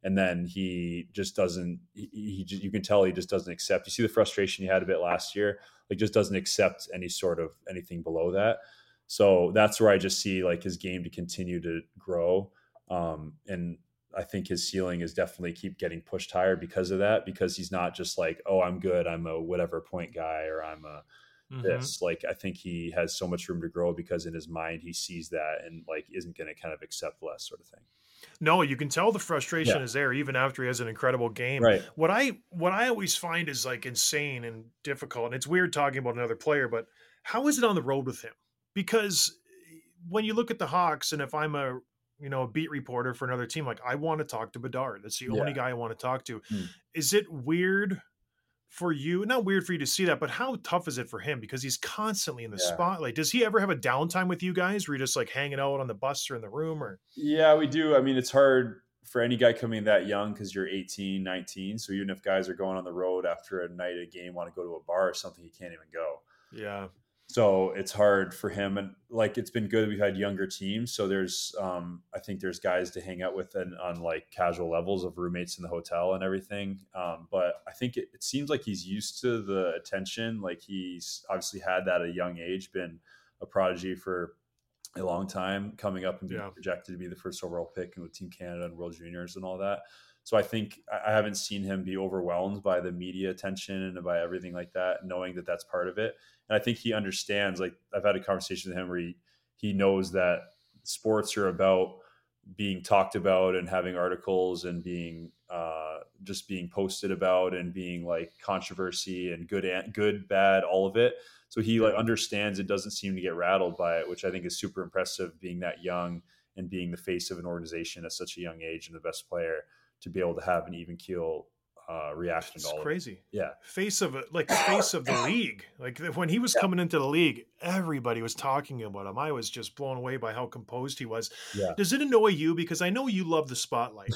And then he just doesn't, he, he just, you can tell he just doesn't accept. You see the frustration he had a bit last year, like just doesn't accept any sort of anything below that. So that's where I just see like his game to continue to grow. Um, and I think his ceiling is definitely keep getting pushed higher because of that, because he's not just like, oh, I'm good, I'm a whatever point guy, or I'm a mm-hmm. this. Like, I think he has so much room to grow because in his mind he sees that and like isn't going to kind of accept less, sort of thing. No, you can tell the frustration Yeah. is there even after he has an incredible game. Right. What I what I always find is like insane and difficult, and it's weird talking about another player, but how is it on the road with him? Because when you look at the Hawks, and if I'm a you know a beat reporter for another team, like I want to talk to Bedard. That's the Yeah. only guy I want to talk to. Hmm. Is it weird for you? Not weird for you to see that, but how tough is it for him? Because he's constantly in the Yeah. spotlight. Does he ever have a downtime with you guys where you're just like hanging out on the bus or in the room? Or Yeah, we do. I mean, it's hard for any guy coming that young because you're eighteen, nineteen. So even if guys are going on the road after a night of game, want to go to a bar or something, he can't even go. yeah. So it's hard for him. And like, it's been good. We've had younger teams. So there's, um, I think there's guys to hang out with and on like casual levels of roommates in the hotel and everything. Um, but I think it, it seems like he's used to the attention. Like he's obviously had that at a young age, been a prodigy for a long time, coming up and being Yeah. projected to be the first overall pick and with Team Canada and World Juniors and all that. So I think I haven't seen him be overwhelmed by the media attention and by everything like that, knowing that that's part of it. And I think he understands, like I've had a conversation with him where he, he knows that sports are about being talked about and having articles and being uh, just being posted about and being like controversy and good, and good, bad, all of it. So he like understands it, doesn't seem to get rattled by it, which I think is super impressive being that young and being the face of an organization at such a young age and the best player to be able to have an even keel uh, reaction It's to all crazy. of it. Yeah. Face of it, like the face of the league. Like when he was coming into the league, everybody was talking about him. I was just blown away by how composed he was. Yeah. Does it annoy you? Because I know you love the spotlight.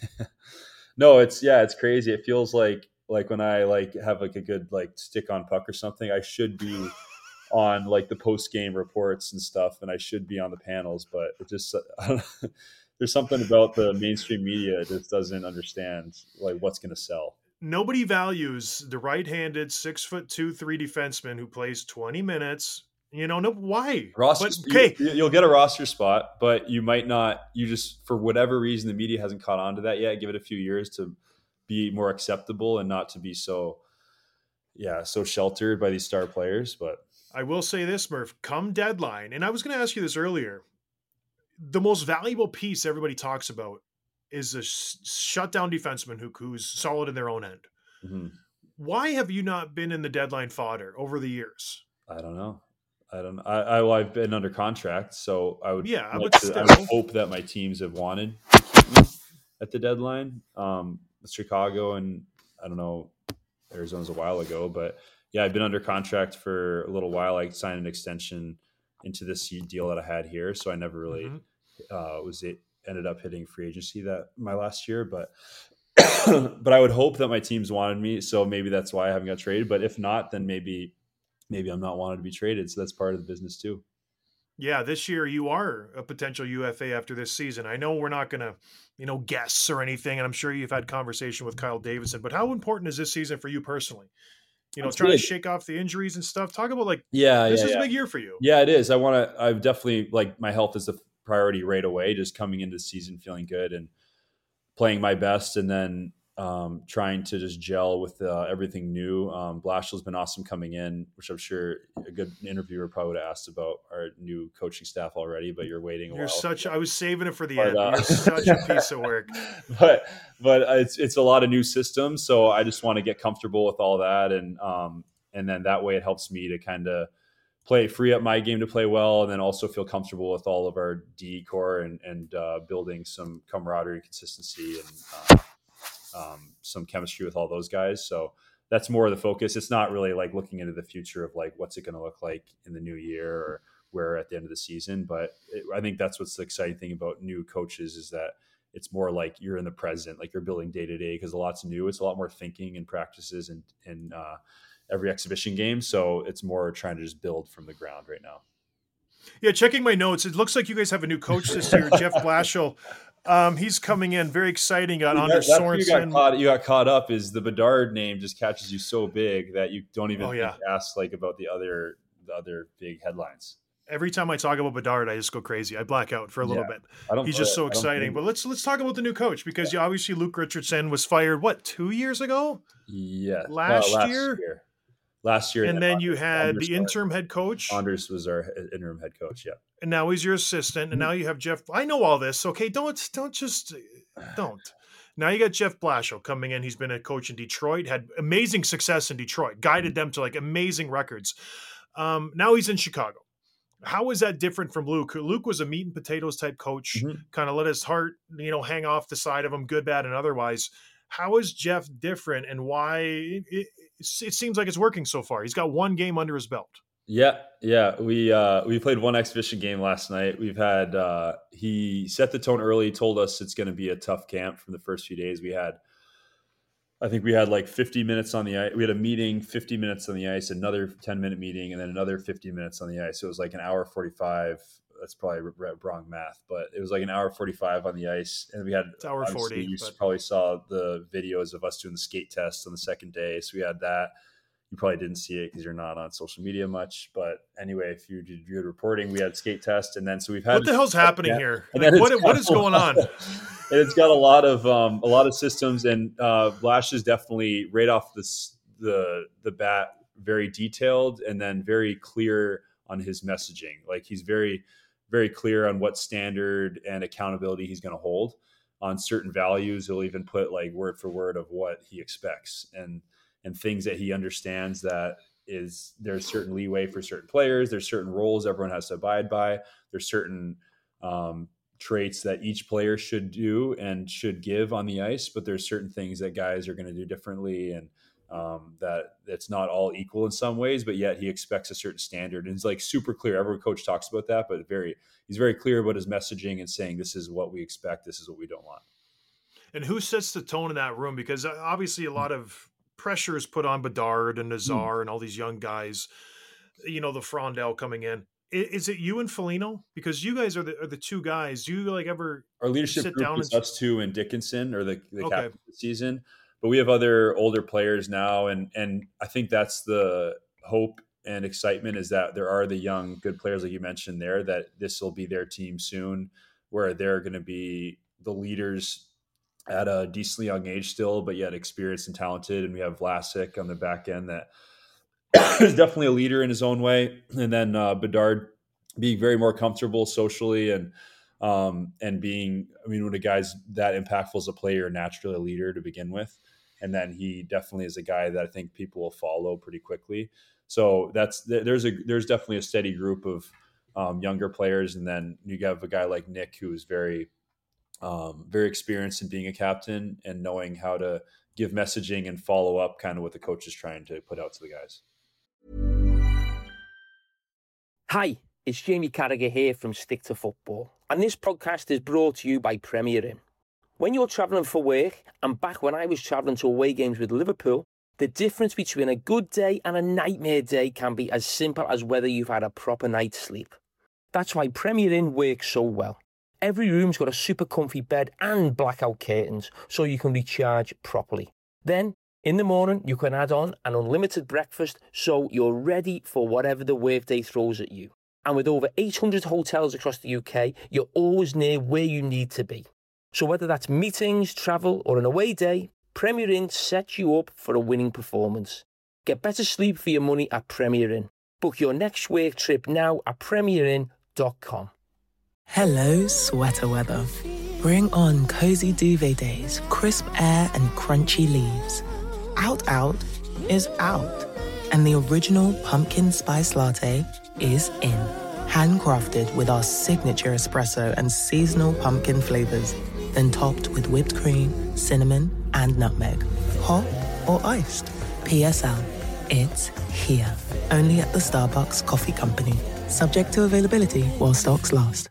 No, it's yeah, it's crazy. It feels like like when I like have like a good like stick on puck or something, I should be on like the post game reports and stuff, and I should be on the panels, but it just I don't know. There's something about the mainstream media that just doesn't understand like what's going to sell. Nobody values the right-handed six foot two, three defenseman who plays twenty minutes. You know, no, why? Roster, But, okay, you, you'll get a roster spot, but you might not. You just, for whatever reason, the media hasn't caught on to that yet. Give it a few years to be more acceptable and not to be so, yeah, so sheltered by these star players. But I will say this, Murph, come deadline, and I was going to ask you this earlier. The most valuable piece everybody talks about is a sh- shutdown defenseman who, who's solid in their own end. mm-hmm. Why have you not been in the deadline fodder over the years? I don't know. I don't. I, I well, I've been under contract, so I would. Yeah, like but to, I still. would hope that my teams have wanted to keep me at the deadline. Um, Chicago and I don't know, Arizona's a while ago, but yeah, I've been under contract for a little while. I signed an extension into this deal that I had here, so I never really mm-hmm. uh, was it ended up hitting free agency that my last year, but but I would hope that my teams wanted me, so maybe that's why I haven't got traded. But if not, then maybe maybe I'm not wanted to be traded, so that's part of the business too. Yeah, this year you are a potential U F A after this season. I know we're not going to, you know, guess or anything, and I'm sure you've had conversation with Kyle Davidson. But how important is this season for you personally? You know, That's trying big. to shake off the injuries and stuff. Talk about like, yeah, this yeah, is yeah. a big year for you. Yeah, it is. I want to. I've definitely like my health is the priority right away. Just coming into the season feeling good and playing my best, and then um, trying to just gel with uh, everything new. Um, Blashill's been awesome coming in, which I'm sure a good interviewer probably would have asked about our new coaching staff already. But you're waiting a You're while. such. I was saving it for the But, end. uh, You're such a piece of work. But but it's it's a lot of new systems, so I just want to get comfortable with all that, and um and then that way it helps me to kind of play, free up my game to play well, and then also feel comfortable with all of our D core and and uh, building some camaraderie and consistency and uh, um, some chemistry with all those guys. So that's more of the focus. It's not really like looking into the future of like what's it going to look like in the new year or where at the end of the season. But it, I think that's what's the exciting thing about new coaches is that it's more like you're in the present, like you're building day to day because a lot's new. It's a lot more thinking and practices and and uh, every exhibition game. So it's more trying to just build from the ground right now. Yeah, checking my notes, it looks like you guys have a new coach this year, Jeff Blashill. Um, he's coming in very exciting. Got Dude, Anders that, that's where you got Sorensen. caught. You got caught up. Is the Bedard name just catches you so big that you don't even Oh, think yeah. to ask like about the other the other big headlines. Every time I talk about Bedard, I just go crazy. I black out for a little Yeah. bit. I don't. He's just so I don't exciting. blame But you. let's let's talk about the new coach because yeah, obviously Luke Richardson was fired what two years ago, Yeah, last, uh, last year? year. Last year, and then you Anders- had Anders the started. interim head coach, Anders was our interim head coach. Yeah. and now he's your assistant, and now you have Jeff. I know all this. Okay, don't don't just don't. Now you got Jeff Blashill coming in. He's been a coach in Detroit, had amazing success in Detroit, guided them to like amazing records. Um, now he's in Chicago. How is that different from Luke? Luke was a meat and potatoes type coach, Mhm. kind of let his heart, you know, hang off the side of him, good, bad, and otherwise. How is Jeff different, and why it, it, it seems like it's working so far? He's got one game under his belt. Yeah, yeah. We uh, we played one exhibition game last night. We've had uh, he set the tone early. Told us it's going to be a tough camp from the first few days. We had, I think we had like fifty minutes on the ice. We had a meeting, fifty minutes on the ice, another ten minute meeting, and then another fifty minutes on the ice. So it was like an hour forty-five. That's probably wrong math, but it was like an hour forty-five on the ice. And we had, It's hour forty. You but... probably saw the videos of us doing the skate test on the second day. So we had that. You probably didn't see it because you're not on social media much. But anyway, if you did good reporting, we had skate test. And then so we've had. What the hell's happening yeah. here? And Like, then what, it's what got is a going lot- on? And it's got a lot of um, a lot of systems, and uh, Blash is definitely right off this, the the bat very detailed, and then very clear on his messaging. Like he's very very clear on what standard and accountability he's going to hold on certain values. He'll even put like word for word of what he expects and and things that he understands that is there's certain leeway for certain players. There's certain roles everyone has to abide by. There's certain um, traits that each player should do and should give on the ice, but there's certain things that guys are going to do differently, and um, that it's not all equal in some ways, but yet he expects a certain standard. And it's like super clear. Every coach talks about that, but very, he's very clear about his messaging and saying, this is what we expect. This is what we don't want. And who sets the tone in that room? Because obviously a lot of pressure is put on Bedard and Nazar and all these young guys, you know, the Frondel coming in. Is it you and Foligno? Because you guys are the, are the two guys. Do you like ever Our leadership sit group down is and us two and Dickinson, or the, the Okay. captain of the season, but we have other older players now. And, and I think that's the hope and excitement, is that there are the young, good players, like you mentioned there, that this will be their team soon, where they're going to be the leaders at a decently young age still, but yet experienced and talented. And we have Vlasic on the back end that is definitely a leader in his own way. And then uh, Bedard being very more comfortable socially and um, and being, I mean, when a guy's that impactful as a player, naturally a leader to begin with. And then he definitely is a guy that I think people will follow pretty quickly. So that's there's a there's definitely a steady group of um, younger players, and then you have a guy like Nick who is very um, very experienced in being a captain and knowing how to give messaging and follow up, kind of what the coach is trying to put out to the guys. Hi, it's Jamie Carragher here from Stick to Football, and this podcast is brought to you by Premier Inn. When you're travelling for work, and back when I was travelling to away games with Liverpool, the difference between a good day and a nightmare day can be as simple as whether you've had a proper night's sleep. That's why Premier Inn works so well. Every room's got a super comfy bed and blackout curtains, so you can recharge properly. Then, in the morning, you can add on an unlimited breakfast, so you're ready for whatever the workday throws at you. And with over eight hundred hotels across the U K, you're always near where you need to be. So whether that's meetings, travel, or an away day, Premier Inn sets you up for a winning performance. Get better sleep for your money at Premier Inn. Book your next work trip now at premier inn dot com. Hello, sweater weather. Bring on cozy duvet days, crisp air and crunchy leaves. Out Out is out. And the original pumpkin spice latte is in. Handcrafted with our signature espresso and seasonal pumpkin flavors. Then topped with whipped cream, cinnamon, and nutmeg. Hot or iced. P S L. It's here. Only at the Starbucks Coffee Company. Subject to availability while stocks last.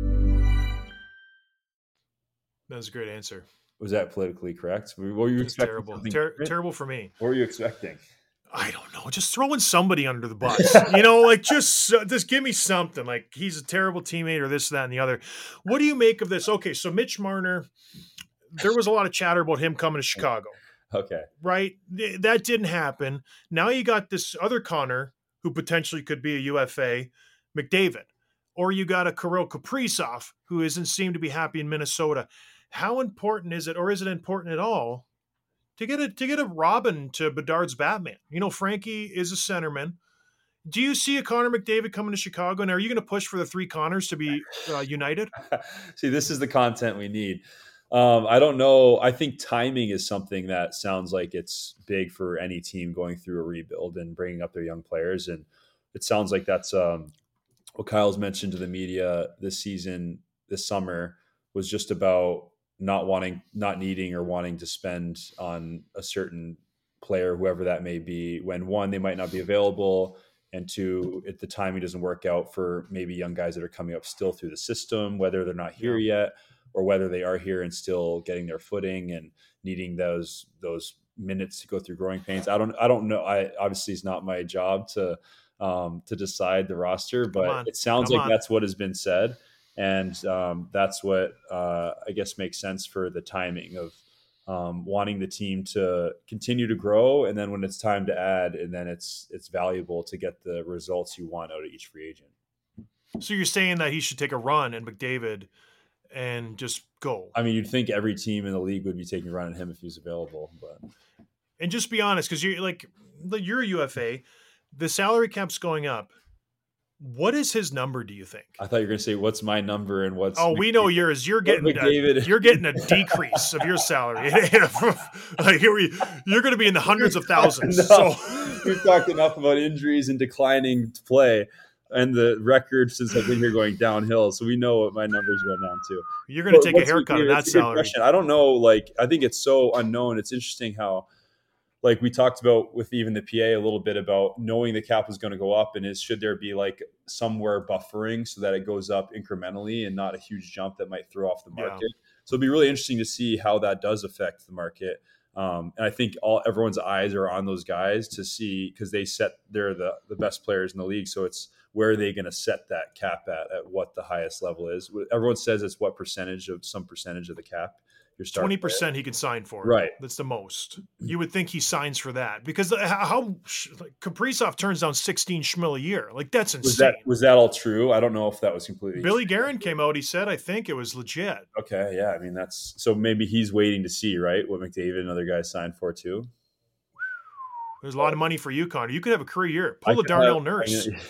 That was a great answer. Was that politically correct? What were you It's expecting? terrible. something Ter- different? terrible for me. What were you expecting? I don't know, just throwing somebody under the bus, you know, like just, uh, just give me something like he's a terrible teammate or this, that, and the other. What do you make of this? Okay. So Mitch Marner, there was a lot of chatter about him coming to Chicago. Okay. Right. That didn't happen. Now you got this other Connor who potentially could be a U F A, McDavid, or you got a Kirill Kaprizov who isn't seem to be happy in Minnesota. How important is it, or is it important at all, to get a to get a Robin to Bedard's Batman? You know, Frankie is a centerman. Do you see a Connor McDavid coming to Chicago? And are you going to push for the three Connors to be uh, united? See, this is the content we need. Um, I don't know. I think timing is something that sounds like it's big for any team going through a rebuild and bringing up their young players. And it sounds like that's um, what Kyle's mentioned to the media this season, this summer, was just about not wanting, not needing or wanting to spend on a certain player, whoever that may be, when one, they might not be available, and two, if the timing doesn't work out for maybe young guys that are coming up still through the system, whether they're not here Yeah. yet, or whether they are here and still getting their footing and needing those those minutes to go through growing pains. I don't I don't know. I obviously it's not my job to um, to decide the roster, but it sounds Come like on. that's what has been said, and um, that's what uh, I guess makes sense for the timing of um, wanting the team to continue to grow, and then when it's time to add, and then it's it's valuable to get the results you want out of each free agent. So you're saying that he should take a run and McDavid and just go. I mean, you'd think every team in the league would be taking a run at him if he was available, but And just be honest, because you're like you're a U F A, the salary cap's going up. What is his number, do you think? I thought you were going to say, what's my number and what's... Oh, we know yours. You're getting a, McDavid. you're getting a decrease of your salary. Like here we, you're going to be in the hundreds of thousands. No, So we've talked enough about injuries and declining play, and the record since I've been here going downhill. So we know what my numbers go down to. you're going to But take a what's- haircut on that's that a good salary. question. I don't know. Like, I think it's so unknown. It's interesting how, like we talked about with even the P A a little bit about knowing the cap was going to go up, and is should there be like somewhere buffering so that it goes up incrementally and not a huge jump that might throw off the Yeah. market. So it'd be really interesting to see how that does affect the market. Um, and I think all everyone's eyes are on those guys to see, because they set they're the the best players in the league. So it's where are they going to set that cap at, at what the highest level is. Everyone says it's what percentage of some percentage of the cap you're starting Twenty with. percent he can sign for. Right. That's the most. You would think he signs for that because the- how, how like, Kaprizov turns down sixteen schmil a year. Like that's insane. Was that was that all true? I don't know if that was completely Billy true. Guerin came out. He said, "I think it was legit." Okay, yeah. I mean, that's so maybe he's waiting to see, right, what McDavid and other guys signed for too. There's a lot of money for you, Connor. You could have a career year. I Pull a could Darnell have- Nurse. I, mean,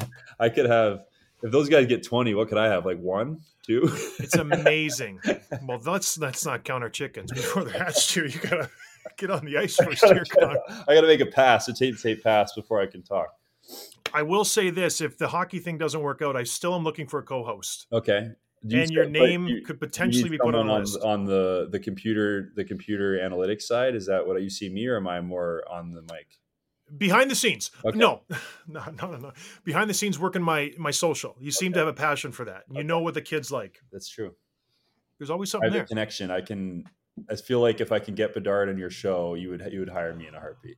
I could have if those guys get twenty. What could I have? Like one, two? It's amazing. Well, let's let's not count our chickens before they're hatched. Here, you gotta get on the ice first, here, Connor. I got to make a pass, a tape tape pass before I can talk. I will say this: if the hockey thing doesn't work out, I still am looking for a co-host, Okay. Do you and your start- but name you- could you potentially need be put on someone the list. on the the computer the computer analytics side. Is that what you see me, or am I more on the mic? Behind the scenes, Okay. no, no, no, no, no. Behind the scenes, working my my social. You seem to have a passion for that. You know what the kids like. That's true. There's always I something have a there. connection. I can. I feel like if I can get Bedard on your show, you would you would hire me in a heartbeat.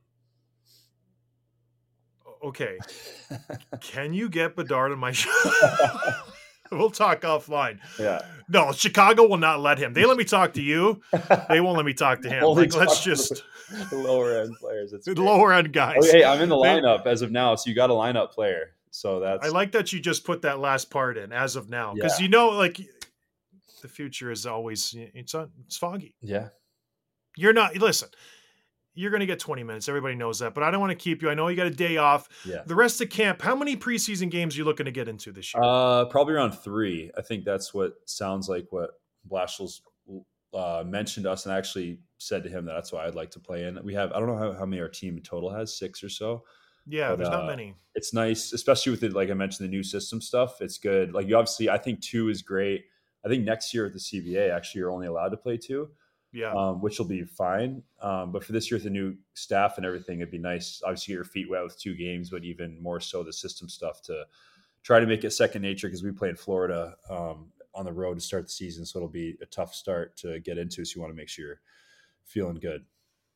Okay, can you get Bedard on my show? We'll talk offline. Yeah. No, Chicago will not let him. They let me talk to you. They won't let me talk to him. Only Like, let's talk to just the lower end players. It's the great. lower end guys. Oh, hey, I'm in the They- lineup as of now, so you got a lineup player. So that's I like that you just put that last part in as of now because Yeah. you know, like the future is always it's un- it's foggy. yeah. You're not listen. You're going to get twenty minutes. Everybody knows that, but I don't want to keep you. I know you got a day off. Yeah. The rest of camp. How many preseason games are you looking to get into this year? Uh, probably around three. I think that's what sounds like what Blashill's uh, mentioned to us, and I actually said to him that that's why I'd like to play in. We have I don't know how, how many our team in total has, six or so. yeah, but, there's not uh, many. It's nice, especially with it, like I mentioned, the new system stuff. It's good. Like you obviously, I think two is great. I think next year at the C B A, actually, you're only allowed to play two. Yeah. Um, which will be fine. Um, but for this year with the new staff and everything, it'd be nice, obviously, get your feet wet with two games, but even more so the system stuff to try to make it second nature because we play in Florida um, on the road to start the season. So it'll be a tough start to get into. So you want to make sure you're feeling good.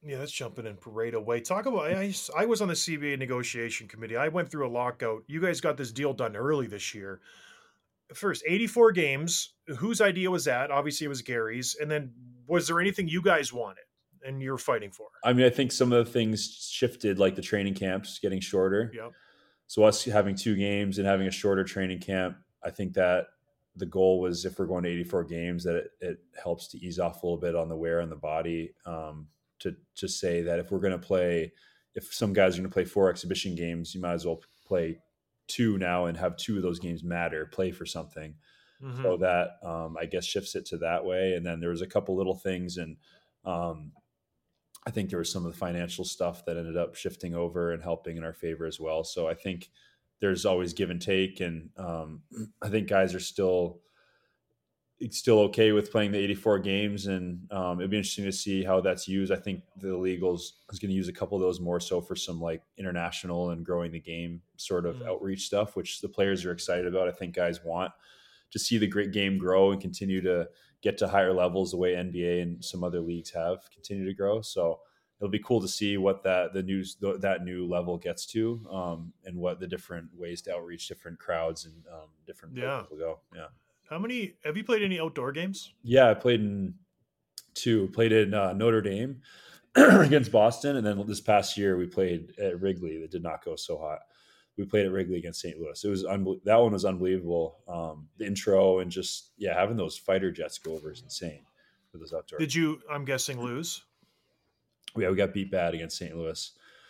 Yeah, that's jumping in right away. Talk about I, I was on the C B A negotiation committee. I went through a lockout. You guys got this deal done early this year. First, eighty-four games. Whose idea was that? Obviously, it was Gary's. And then, was there anything you guys wanted and you're fighting for? I mean, I think some of the things shifted, like the training camps getting shorter. Yep. So us having two games and having a shorter training camp, I think that the goal was, if we're going to eighty-four games, that it, it helps to ease off a little bit on the wear on the body. Um, to to say that if we're going to play, if some guys are going to play four exhibition games, you might as well play two now and have two of those games matter, play for something. Mm-hmm. So that um, I guess shifts it to that way. And then there was a couple little things, and um, I think there was some of the financial stuff that ended up shifting over and helping in our favor as well. So I think there's always give and take, and um, I think guys are still still okay with playing the eighty-four games, and um, it'd be interesting to see how that's used. I think the Legals is going to use a couple of those more so for some like international and growing the game sort of mm. outreach stuff, which the players are excited about. I think guys want to see the great game grow and continue to get to higher levels the way N B A and some other leagues have continued to grow. So it'll be cool to see what that the news that new level gets to, um, and what the different ways to outreach different crowds and um, different yeah. places will go. Yeah. How many have you played any outdoor games? Yeah, I played in two. Played in uh, Notre Dame against Boston, and then this past year we played at Wrigley. That did not go so hot. We played at Wrigley against Saint Louis. It was unbe- that one was unbelievable. Um, the intro and just yeah, having those fighter jets go over is insane for those outdoor. Did you? I'm guessing lose. Yeah, we got beat bad against Saint Louis.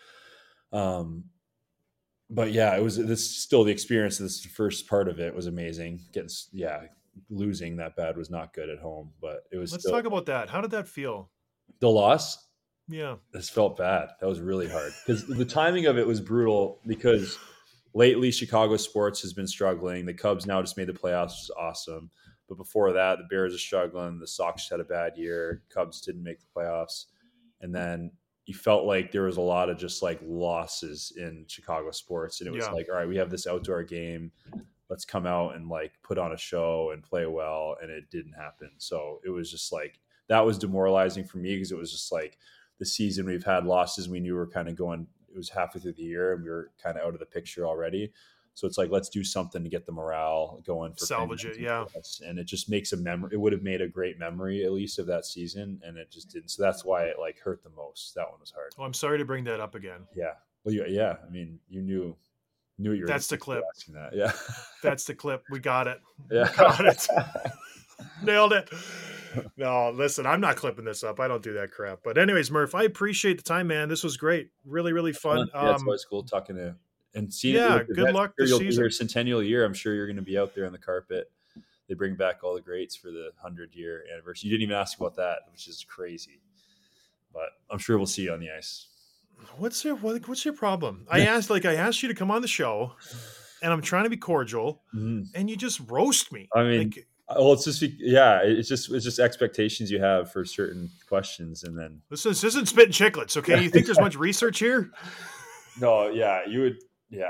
Um. But yeah, it was this still the experience. This first part of it was amazing. Getting yeah, losing that bad was not good at home, but it was. Let's still, talk about that. How did that feel? The loss. Yeah, this felt bad. That was really hard because the timing of it was brutal. Because lately Chicago sports has been struggling. The Cubs now just made the playoffs, which is awesome. But before that, the Bears are struggling. The Sox had a bad year. Cubs didn't make the playoffs, and then you felt like there was a lot of just like losses in Chicago sports. And it was yeah. like, all right, we have this outdoor game. Let's come out and like put on a show and play well. And it didn't happen. So it was just like, that was demoralizing for me, because it was just like the season we've had losses. We knew we were kind of going, it was halfway through the year and we were kind of out of the picture already. So it's like, let's do something to get the morale going. For salvage it, yeah. And it just makes a memory. It would have made a great memory, at least, of that season, and it just didn't. So that's why it like hurt the most. That one was hard. Oh, I'm sorry to bring that up again. Yeah. Well, yeah. yeah. I mean, you knew, knew what you were. That's the clip. That. Yeah. That's the clip. We got it. Yeah. We got it. Nailed it. No, listen, I'm not clipping this up. I don't do that crap. But anyways, Murph, I appreciate the time, man. This was great. Really, really fun. Yeah, it's um, always cool talking to. And see, yeah, good luck this season. Your centennial year, I'm sure you're going to be out there on the carpet. They bring back all the greats for the hundred year anniversary. You didn't even ask about that, which is crazy. But I'm sure we'll see you on the ice. What's your what, What's your problem? I asked, like, I asked you to come on the show, and I'm trying to be cordial, mm-hmm. and you just roast me. I mean, like, well, it's just yeah, it's just it's just expectations you have for certain questions, and then this, is, this isn't spitting chiclets, okay? You think there's much research here? No, yeah, you would. Yeah,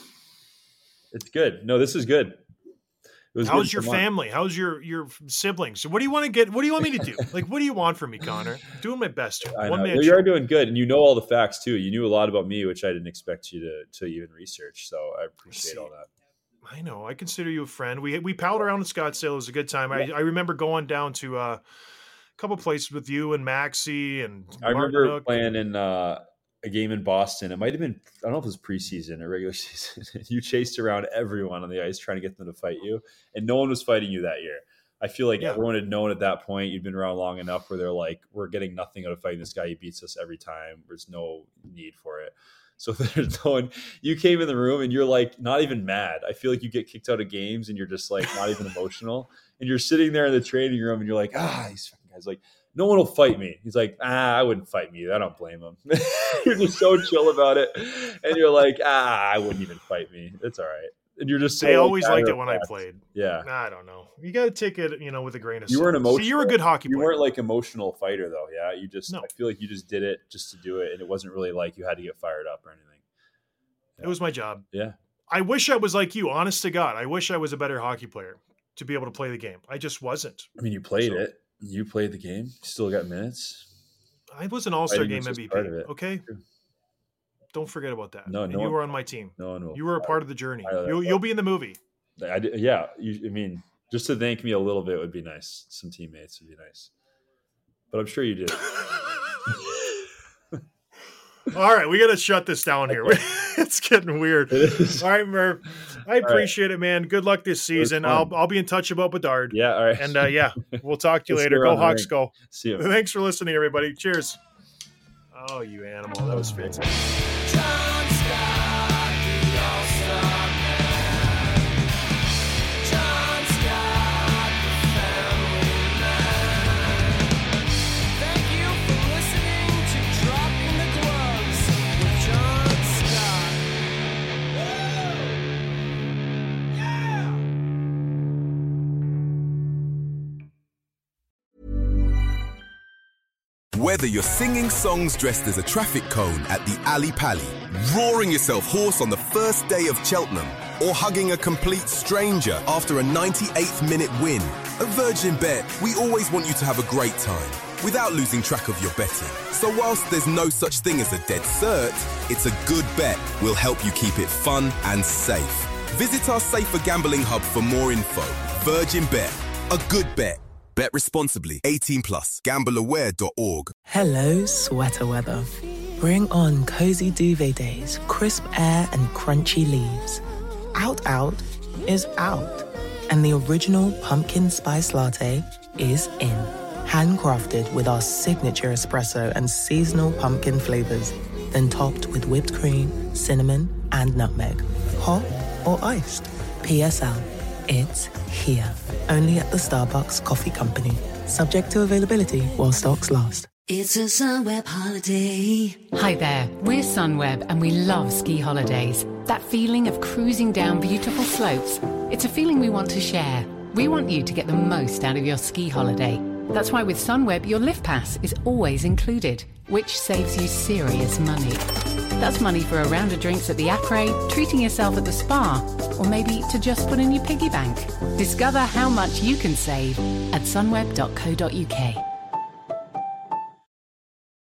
it's good. No, this is good. It was How's good your family? How's your your siblings? What do you want to get? What do you want me to do? Like, what do you want from me, Connor? Doing my best. I One know. man Well, show. you are doing good, and you know all the facts too. You knew a lot about me, which I didn't expect you to to even research. So I appreciate See, all that. I know. I consider you a friend. We we palled around in Scottsdale. It was a good time. I, I remember going down to uh, a couple places with you and Maxie and I Martin remember Hook. playing in. Uh, a game in Boston. It might have been, I don't know if it was preseason or regular season. You chased around everyone on the ice trying to get them to fight you, and no one was fighting you that year. I feel like yeah. everyone had known at that point, you'd been around long enough where they're like, we're getting nothing out of fighting this guy. He beats us every time. There's no need for it. So there's no one, you came in the room and you're like, not even mad. I feel like you get kicked out of games and you're just like, not even emotional. And you're sitting there in the training room and you're like, ah, these fucking guys, like, no one will fight me. He's like, ah, I wouldn't fight me. I don't blame him. You're just so chill about it. And you're like, ah, I wouldn't even fight me. It's all right. And you're just so they always liked it when I played. Yeah. I don't know. You got to take it, you know, with a grain of salt. You weren't emotional. See, you were a good hockey player. You weren't like emotional fighter though. Yeah. You just, no. I feel like you just did it just to do it. And it wasn't really like you had to get fired up or anything. Yeah. It was my job. Yeah. I wish I was like you, honest to God. I wish I was a better hockey player to be able to play the game. I just wasn't. I mean, you played so, it. You played the game. You still got minutes. I was an All-Star think Game it's just M V P. part of it. Okay. Don't forget about that. No, and no you one- were on my team. No one will. You were a part of the journey. I- I- You'll, you'll be in the movie. I, did- yeah, you, I mean, just to thank me a little bit would be nice. Some teammates would be nice. But I'm sure you did. All right, we got to shut this down here. It's getting weird. All right, Murph. I appreciate right. it, man. Good luck this season. I'll I'll be in touch about Bedard. Yeah, all right. And uh, yeah, we'll talk to you Let's later. go Go Hawks, go. See you. Thanks for listening, everybody. Cheers. Oh, you animal. That was fantastic. John Scott, the All-Star man. John Scott, the family man. Thank you for listening to Dropping the Gloves with John Scott. Woo! Yeah! Whether you're singing songs dressed as a traffic cone at the Ali Pali, roaring yourself hoarse on the first day of Cheltenham, or hugging a complete stranger after a ninety-eighth minute win, at Virgin Bet, we always want you to have a great time without losing track of your betting. So whilst there's no such thing as a dead cert, it's a good bet will help you keep it fun and safe. Visit our safer gambling hub for more info. Virgin Bet, a good bet. Bet responsibly. eighteen plus. Gamble aware dot org. Hello, sweater weather. Bring on cozy duvet days, crisp air and crunchy leaves. Out Out is out. And the original pumpkin spice latte is in. Handcrafted with our signature espresso and seasonal pumpkin flavors. Then topped with whipped cream, cinnamon, and nutmeg. Hot or iced. P S L. It's here. Only at the Starbucks Coffee Company. Subject to availability while stocks last. It's a Sunweb holiday. Hi there, we're Sunweb and we love ski holidays. That feeling of cruising down beautiful slopes. It's a feeling we want to share. We want you to get the most out of your ski holiday. That's why with Sunweb, your lift pass is always included, which saves you serious money. That's money for a round of drinks at the Acre, treating yourself at the spa, or maybe to just put in your piggy bank. Discover how much you can save at sunweb dot co dot uk.